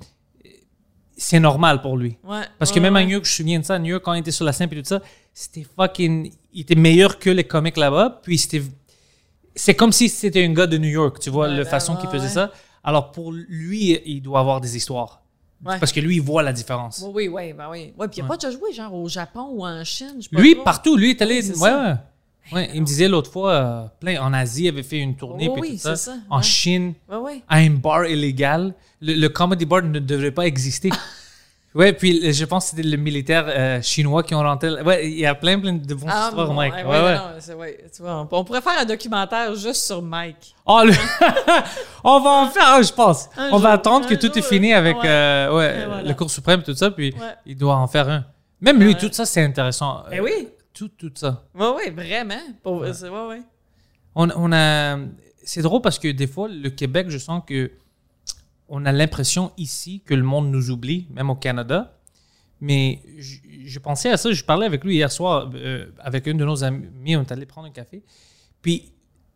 c'est normal pour lui. Ouais. Parce que ouais, même à ouais. New York, je me souviens de ça, à New York, quand il était sur la scène et tout ça, c'était fucking... Il était meilleur que les comiques là-bas, puis c'était... C'est comme si c'était un gars de New York, tu vois, Ouais, la ben, façon ouais, qu'il faisait ouais. ça. Alors pour lui, il doit avoir des histoires. Ouais. Parce que lui, il voit la différence. Oui, oui, oui, ben oui. Ouais, puis il a pas déjà joué, genre, au Japon ou en Chine, je sais pas Lui, trop. partout, lui est allé. c'est Ouais, ça. ouais. Ouais, il me disait l'autre fois, euh, plein en Asie, il avait fait une tournée, Oh, puis oui, tout ça. c'est ça, En ouais. Chine, Ouais, ouais. à un bar illégal. Le, le comedy bar ne devrait pas exister. Ouais, puis je pense que c'était le militaire euh, chinois qui ont rentré. là. Ouais, il y a plein, plein de bonnes Ah, histoires, bon, Mike. ouais, Ouais, ouais, ouais. non, non, c'est- ouais, tu vois, on, on pourrait faire un documentaire juste sur Mike. Oh, le- on va en faire, ah, je pense. Un on va jour, attendre que un tout jour, est fini avec ouais. euh, ouais, Et voilà. le cours suprême, tout ça, puis Ouais. il doit en faire un. Même lui, Ouais. tout ça, c'est intéressant. Ben oui. Tout, tout ça. Oui, oui, vraiment. Pour, c'est- ouais, ouais. On, on a, c'est drôle parce que des fois, le Québec, je sens que on a l'impression ici que le monde nous oublie, même au Canada. Mais je, je pensais à ça, je parlais avec lui hier soir, euh, avec un de nos amis, on est allé prendre un café. Puis,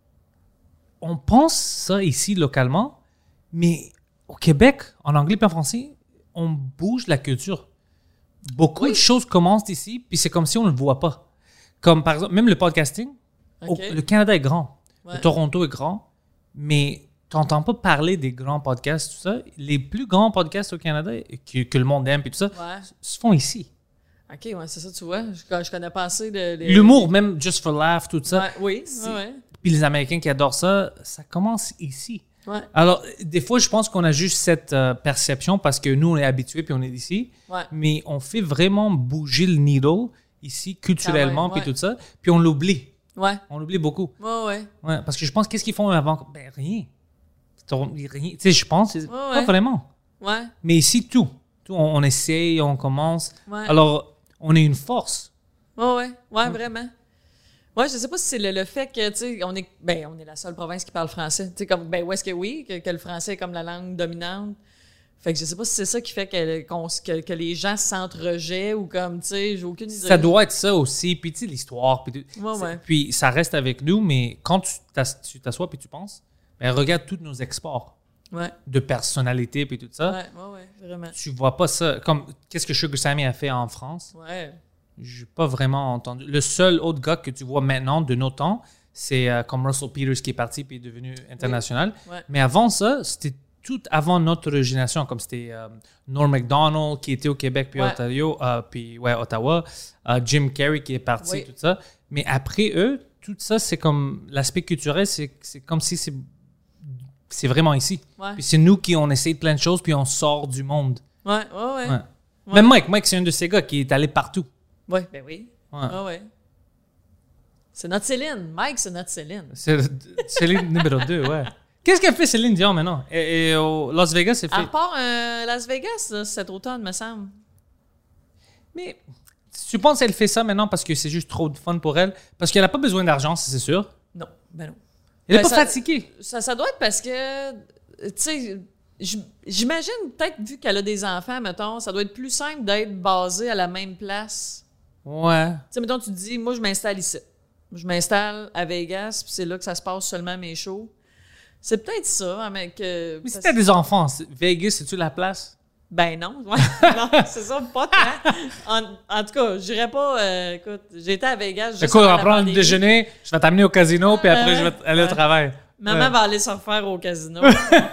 on pense ça ici, localement, mais au Québec, en anglais et en français, on bouge la culture. Beaucoup Oui. de choses commencent ici, puis c'est comme si on ne le voit pas. Comme par exemple, même le podcasting, au- OK. le Canada est grand, Ouais. le Toronto est grand, mais tu n'entends pas parler des grands podcasts, tout ça. Les plus grands podcasts au Canada, que, que le monde aime et tout ça, Ouais. se font ici. OK, ouais, c'est ça, tu vois. Je, je connais pas assez de. de- L'humour, même Just for Laugh, tout ça. Ouais, oui, c'est- ouais, ouais. Puis les Américains qui adorent ça, ça commence ici. Ouais, Alors, des fois, je pense qu'on a juste cette euh, perception parce que nous, on est habitués puis on est ici. ouais. Mais on fait vraiment bouger le needle ici, culturellement, Quand même, puis ouais. tout ça. Puis on l'oublie. Ouais, On l'oublie beaucoup. ouais, ouais. Ouais, parce que je pense, qu'est-ce qu'ils font avant? Ben, rien. Ton- Rien. Tu sais, je pense, c'est pas ouais. vraiment. Ouais, Mais ici, tout. Tout, on, on essaye, on commence. ouais. Alors, on est une force. Ouais, ouais, ouais, vraiment. Ouais, je sais pas si c'est le, le fait que, tu sais, on est, ben, on est la seule province qui parle français. Tu sais, comme, ben, où est-ce que oui, que, que le français est comme la langue dominante. Fait que je sais pas si c'est ça qui fait que, qu'on s- que, que les gens se sentent rejet ou comme, tu sais, j'ai aucune idée. Ça doit être ça aussi. Puis, tu sais, l'histoire. Puis, tout. Ouais, C'est- ouais. puis ça reste avec nous, mais quand tu t'as- tu t'assois puis tu penses, ben, regarde tous nos exports Ouais, de personnalité puis tout ça. ouais, ouais, ouais, vraiment. Tu vois pas ça. Comme, qu'est-ce que Sugar Sammy a fait en France? Ouais. J'ai pas vraiment entendu. Le seul autre gars que tu vois maintenant de nos temps, c'est euh, comme Russell Peters qui est parti puis est devenu international. Ouais. Mais avant ça, c'était tout avant notre génération, comme c'était euh, Norm Macdonald qui était au Québec puis Ouais. Ontario, euh, puis ouais, Ottawa, euh, Jim Carrey qui est parti, Oui. tout ça. Mais après eux, tout ça, c'est comme l'aspect culturel, c'est c'est comme si c'est c'est vraiment ici. Ouais. Puis c'est nous qui on essaye plein de choses puis on sort du monde. Ouais, ouais, ouais. Ouais. Même Mike, Mike c'est un de ces gars qui est allé partout. Ouais, ben oui. Ouais. Ouais, ouais. C'est notre Céline. Mike, c'est notre Céline. C'est Céline numéro deux, ouais. Qu'est-ce qu'elle fait Céline Dion maintenant? Et, et au Las Vegas, c'est fait. Elle repart euh, Las Vegas là, cet automne, me semble. Mais tu penses qu'elle fait ça maintenant parce que c'est juste trop de fun pour elle? Parce qu'elle n'a pas besoin d'argent, c'est sûr. Non, ben non. Elle n'est Ben, pas ça- fatiguée. Ça, ça doit être parce que, tu sais, j- j'imagine peut-être vu qu'elle a des enfants, mettons, ça doit être plus simple d'être basé à la même place Ouais. Tu sais, mettons, tu te dis, moi, je m'installe ici. Je m'installe à Vegas, puis c'est là que ça se passe seulement mes shows. C'est peut-être ça, hein, mais que... Mais si t'as des enfants, c'est- Vegas, c'est-tu la place? Ben non. Ouais. Non, c'est ça, pas tant. En, en tout cas, j'irais pas... Euh, écoute, j'étais à Vegas juste Écoute, on avant va la prendre le pandémie. déjeuner, je vais t'amener au casino, puis après, Ouais. je vais aller au Ouais. travail. Maman Ouais. va aller se refaire au casino.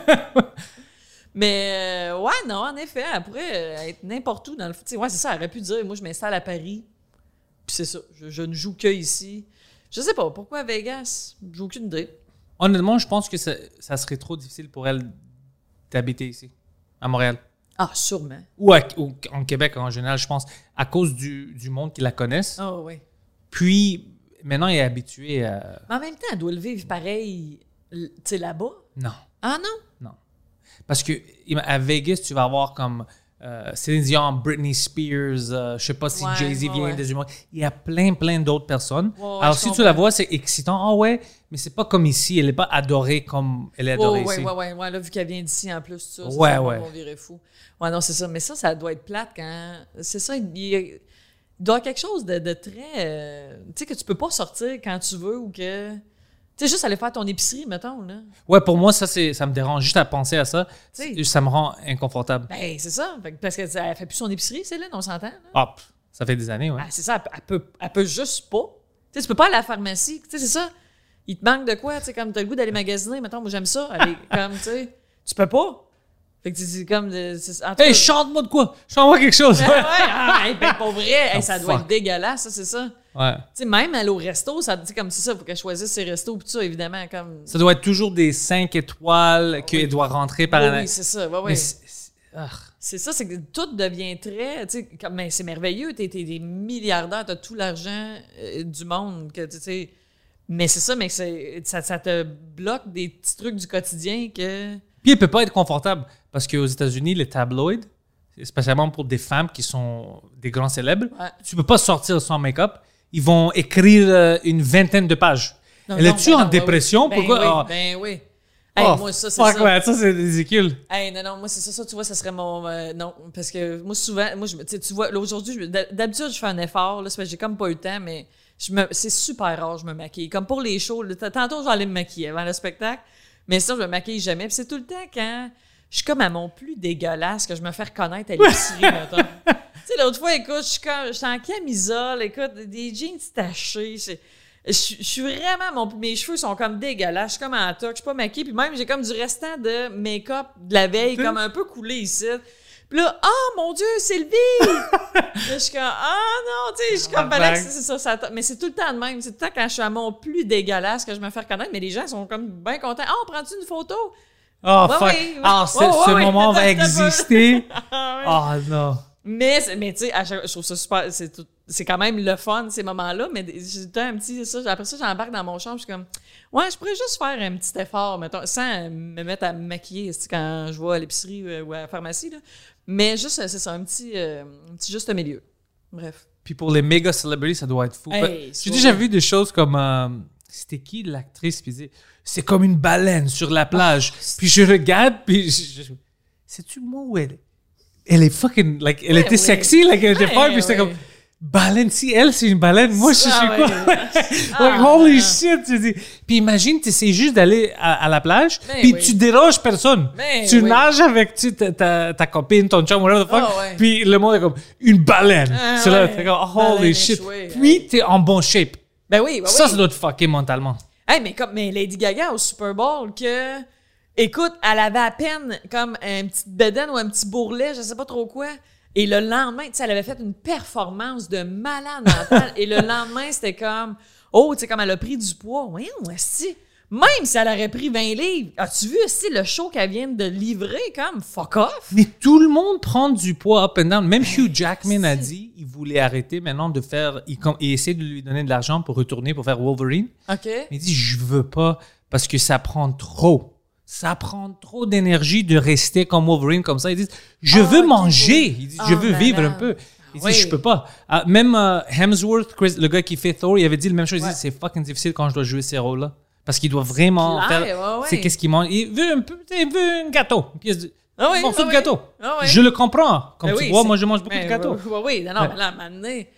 Mais euh, ouais, non, en effet, elle pourrait euh, être n'importe où dans le... Tu sais, ouais, c'est ça, elle aurait pu dire, moi, je m'installe à Paris, puis c'est ça, je, je ne joue que ici. Je sais pas, pourquoi à Vegas? J'ai aucune idée. Honnêtement, je pense que ça, ça serait trop difficile pour elle d'habiter ici, à Montréal. Ah, sûrement. Ou, à- ou en Québec en général, je pense, à cause du, du monde qui la connaissent. Ah oui. Puis, maintenant, elle est habituée à... Mais en même temps, elle doit le vivre pareil, l- tu sais, là-bas. Non, Ah non? non. Parce que im- à Vegas, tu vas avoir comme euh, Céline Dion, Britney Spears, euh, je sais pas si Ouais, Jay-Z ouais, vient ouais. des humours. Il y a plein, plein d'autres personnes. Ouais, ouais, Alors, je si tu comprends. la vois, c'est excitant. Ah ouais, mais c'est pas comme ici. Elle n'est pas adorée comme elle est adorée Ouais, ouais, ici. ouais, ouais, ouais, là, vu qu'elle vient d'ici en plus, ça, c'est Ouais, ça, ouais. on virait fou. Ouais, non, c'est ça. Mais ça, ça doit être plate quand... C'est ça, il, il doit y avoir quelque chose de, de très... euh, tu sais, que tu peux pas sortir quand tu veux ou que... Tu sais, juste aller faire ton épicerie, mettons, là. Ouais, pour moi, ça, c'est, ça me dérange juste à penser à ça. Tu sais. Ça me rend inconfortable. Ben, c'est ça. Fait que- parce qu'elle fait plus son épicerie, Céline, on s'entend, là. Ah, pff, ça fait des années, ouais. Ah, c'est ça, elle, elle peut, elle peut juste pas. Tu sais, tu peux pas aller à la pharmacie. Tu sais, c'est ça. Il te manque de quoi, tu sais, comme t'as le goût d'aller magasiner, mettons, moi j'aime ça. Aller, comme, tu sais, tu peux pas. Fait que c'est comme... de- c'est- en tout Hey, cas- chante-moi de quoi? Chante-moi quelque chose. ouais, ah, hey, ben, pour vrai, hey, Oh, ça doit fuck. être dégueulasse, ça, c'est ça. Ouais. Tu sais, même aller au resto, ça, tu sais, comme c'est ça, faut qu'elle choisisse ses restos, pis tout ça, évidemment, comme... Ça doit être toujours des cinq étoiles qu'elle doit rentrer par Oui, an. oui, c'est ça, ouais, ouais. Mais c'est- c'est- ah. C'est ça, c'est que tout devient très, tu sais, comme, ben, c'est merveilleux, t'es, t'es des milliardaires, t'as tout l'argent euh, du monde, que, tu sais, mais c'est ça, mais c'est, ça, ça te bloque des petits trucs du quotidien que... Puis elle peut pas être confortable parce qu'aux États-Unis, les tabloïds, spécialement pour des femmes qui sont des grands célèbres, Ouais. tu peux pas sortir sans make-up. Ils vont écrire euh, une vingtaine de pages. Non, Elle non, est-tu ben en non, ouais, dépression? oui. Pourquoi? Ben oui, Ah. ben oui. Hey, Oh, moi, ça, c'est fuck, ça. ouais, ça, c'est ridicule. Hey, non, non, moi, c'est ça, ça, tu vois, ça serait mon... euh, non, parce que moi, souvent, moi, je, me- tu sais, tu vois, là, aujourd'hui, je- d'hab- d'habitude, je fais un effort, là, c'est parce que j'ai comme pas eu le temps, mais je me, c'est super rare, je me maquille. Comme pour les shows, là, t- tantôt, je vais aller me maquiller avant le spectacle, mais sinon, je me maquille jamais. Puis c'est tout le temps quand je suis comme à mon plus dégueulasse que je me fais reconnaître à l'épicerie, mettons. Tu sais, l'autre fois, écoute, je suis comme, je suis en camisole, écoute, des jeans tachés, c'est... Je je suis vraiment... Mon, mes cheveux sont comme dégueulasses. Je suis comme en toque. Je suis pas maquillée. Puis même, j'ai comme du restant de make-up de la veille, comme un peu coulé ici. Puis là, oh mon Dieu, Sylvie! Là, je suis comme, ah non, tu sais, je suis comme, Ah, fallait que vague. c'est ça, ça. Mais c'est tout le temps de même. C'est tout le temps quand je suis à mon plus dégueulasse que je me fais reconnaître. Mais les gens sont comme bien contents. Ah, on prend-tu une photo? Oh, Ouais, fuck. ouais. Ah, ce, Ouais, ouais, ce ouais. moment va T'as pas- exister. Ah, ouais. Oh, non. Mais, c'est- mais tu sais, à chaque- je trouve ça super. C'est, tout- c'est quand même le fun, ces moments-là. Mais j'ai tout le temps un petit. Ça, après ça, j'embarque dans mon chambre. Je suis comme, ouais, je pourrais juste faire un petit effort, mettons, sans me mettre à me maquiller tu sais, quand je vais à l'épicerie euh, ou à la pharmacie. Là. Mais juste, euh, c'est ça, un petit, euh, un petit juste milieu. Bref. Puis pour les méga celebrities, ça doit être fou. Hey, Ben, c'est J'ai vrai. déjà vu des choses comme... euh, c'était qui l'actrice? Puis c'est- c'est comme une baleine sur la plage. puis je regarde, puis je- je- sais-tu moi où elle est? Elle est fucking... Like, elle Ouais, était ouais. sexy, like, elle était Ouais, folle, puis j'étais ouais. comme... Baleine, si elle, c'est une baleine, moi, je suis Ah, quoi? ouais. like, Ah, holy ah. shit! tu dis. Puis imagine, tu essaies juste d'aller à, à la plage, Ben puis oui. tu déranges personne. Ben tu oui. nages avec tu sais, ta, ta, ta copine, ton chum, whatever the fuck, Ah, ouais. puis le monde est comme, une baleine. Ah, c'est là, ouais. t'es comme, oh, Baleine holy shit. échouée, Puis t'es en bon shape. Ben oui, ben Ça, oui. ça doit te fucker mentalement. Hey, mais comme mais Lady Gaga au Super Bowl, que, écoute, elle avait à peine comme un petit bedaine ou un petit bourrelet, je sais pas trop quoi. Et le lendemain, tu sais, elle avait fait une performance de malade mentale. Et le lendemain, c'était comme, oh, tu sais, comme elle a pris du poids. Voyons, esti. Même si elle aurait pris vingt livres, as-tu vu aussi le show qu'elle vient de livrer, comme, fuck off? Mais tout le monde prend du poids up and down. Même Hugh Jackman a dit il voulait arrêter maintenant de faire. Il, com- il essaie de lui donner de l'argent pour retourner pour faire Wolverine. OK. Mais il dit je veux pas parce que ça prend trop. Ça prend trop d'énergie de rester comme Wolverine comme ça. Ils disent je Ah, veux ok. manger. Il dit je Ah, veux vivre un malade. peu. Il Oui. dit je peux pas. Ah, même euh, Hemsworth, Chris, le gars qui fait Thor, il avait dit la même chose. Il Ouais. dit c'est fucking difficile quand je dois jouer ces rôles-là. Parce qu'il doit vraiment Clair, faire. ouais, ouais. C'est qu'est-ce qu'il mange. Il veut un peu, il veut un gâteau. Une pièce de- Ah oui, un morceau ah de oui. gâteau. Ah oui. Je le comprends. Comme Ben tu oui, vois, c'est- moi, je mange beaucoup ben, de gâteaux. Oui, oui, oui. Non, non, Ouais. mais là, à un moment donné-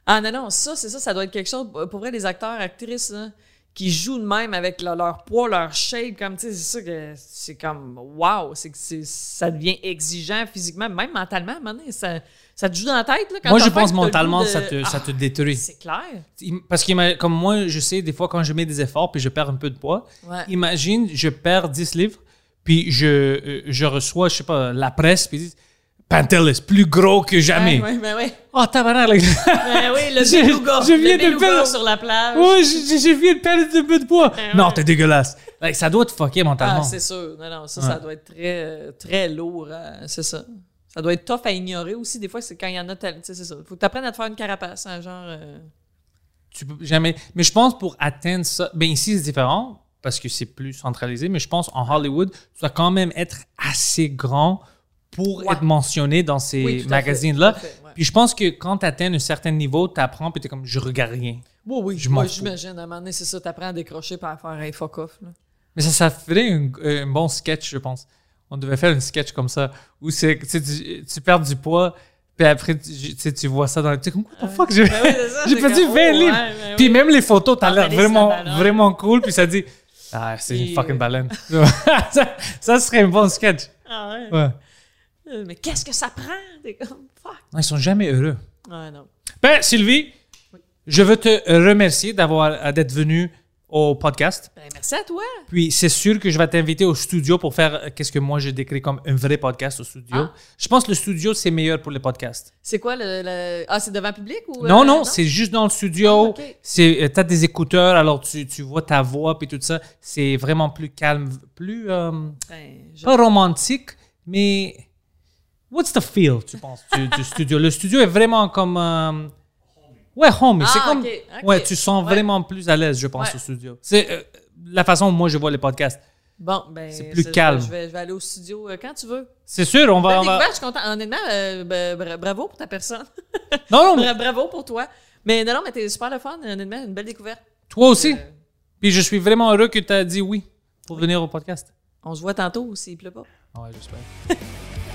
Ah non, non, ça, c'est ça, ça doit être quelque chose. Pour vrai, les acteurs, actrices, là, qui jouent de même avec leur, leur poids, leur shape, comme, tu sais, c'est ça que c'est comme, wow, c'est que c'est, ça devient exigeant physiquement, même mentalement, à un moment donné, ça, ça te joue dans la tête, là, quand Moi, je t'as faim, pense t'as le goût mentalement, de- ça, te, Ah, ça te détruit. c'est clair. Parce que, comme moi, je sais, des fois, quand je mets des efforts puis je perds un peu de poids, Ouais. imagine, je perds dix livres, puis je, euh, je reçois, je sais pas, la presse, puis ils disent Pantel est plus gros que jamais. Ouais, ouais, ben ouais. Oh, tabarnak! là. Ben oui, le Je- beluga. je viens le de beluga perdre- sur la plage. Ouais, je, je viens de perdre un peu de poids. Ben Non, ouais. t'es dégueulasse. Like, ça doit te fucker mentalement. Ah, c'est sûr. Non, non, ça, Ouais. ça doit être très, euh, très lourd. euh, c'est ça. Ça doit être tough à ignorer aussi. Des fois, c'est quand il y en a tel- tu sais, c'est ça. Faut que tu apprennes à te faire une carapace, hein, genre. euh, Tu peux jamais. Mais je pense pour atteindre ça. Ben ici, c'est différent parce que c'est plus centralisé. Mais je pense en Hollywood, tu dois quand même être assez grand pour Ouais. être mentionné dans ces Oui, tout à magazines-là. fait, tout à fait, ouais. Puis je pense que quand tu atteins un certain niveau, tu apprends puis tu es comme je regarde rien. Oui, oui. Je m'en Moi, fous. j'imagine. À un moment donné, c'est ça. Tu apprends à décrocher et à faire un fuck off. Là. Mais ça, ça ferait un, un bon sketch, je pense. On devait faire un sketch comme ça où c'est, tu, sais, tu, tu perds du poids. Puis après, tu, tu sais, tu vois ça dans le. Tu sais, comme, what the fuck, j'ai, Ben oui, c'est ça, j'ai c'est perdu comme, vingt oh, livres. ouais, ben Puis oui. même les photos, t'as Ah, l'air ben, vraiment, ça ballonne. vraiment cool. Puis ça dit, ah, c'est Puis, une fucking euh, baleine. ça, ça serait un bon sketch. Ah ouais. Ouais. Euh, Mais qu'est-ce que ça prend? T'es comme, fuck. Non, ils sont jamais heureux. Ah non. Ben, Sylvie, je veux te remercier d'avoir, d'être venu au podcast. Ben, merci à toi. Puis c'est sûr que je vais t'inviter au studio pour faire euh, qu'est-ce que moi je décris comme un vrai podcast au studio. Ah. Je pense que le studio, c'est meilleur pour les podcasts. C'est quoi le, le- Ah, c'est devant public ou. Non, euh, non, c'est juste dans le studio. Ah, ok. C'est, euh, t'as des écouteurs, alors tu, tu vois ta voix puis tout ça. C'est vraiment plus calme, plus euh, Ben, je- pas romantique, mais what's the feel, tu penses, du, du studio? Le studio est vraiment comme euh, ouais, home. Ah, c'est comme ok, ok. ouais, tu sens Ouais. vraiment plus à l'aise, je pense, Ouais. au studio. C'est euh, la façon dont moi je vois les podcasts. Bon, ben. C'est plus je- calme. Je vais, je vais aller au studio euh, quand tu veux. C'est sûr, on va, Belle on va... découverte, je suis contente. Honnêtement, euh, ben, bra- bravo pour ta personne. Non, non, mais Bra- bravo pour toi. Mais non, non, mais t'es super le fun, honnêtement, une belle découverte. toi aussi. Euh, Puis je suis vraiment heureux que tu as dit oui pour venir au podcast. on se voit tantôt s'il pleut pas. Ouais, j'espère.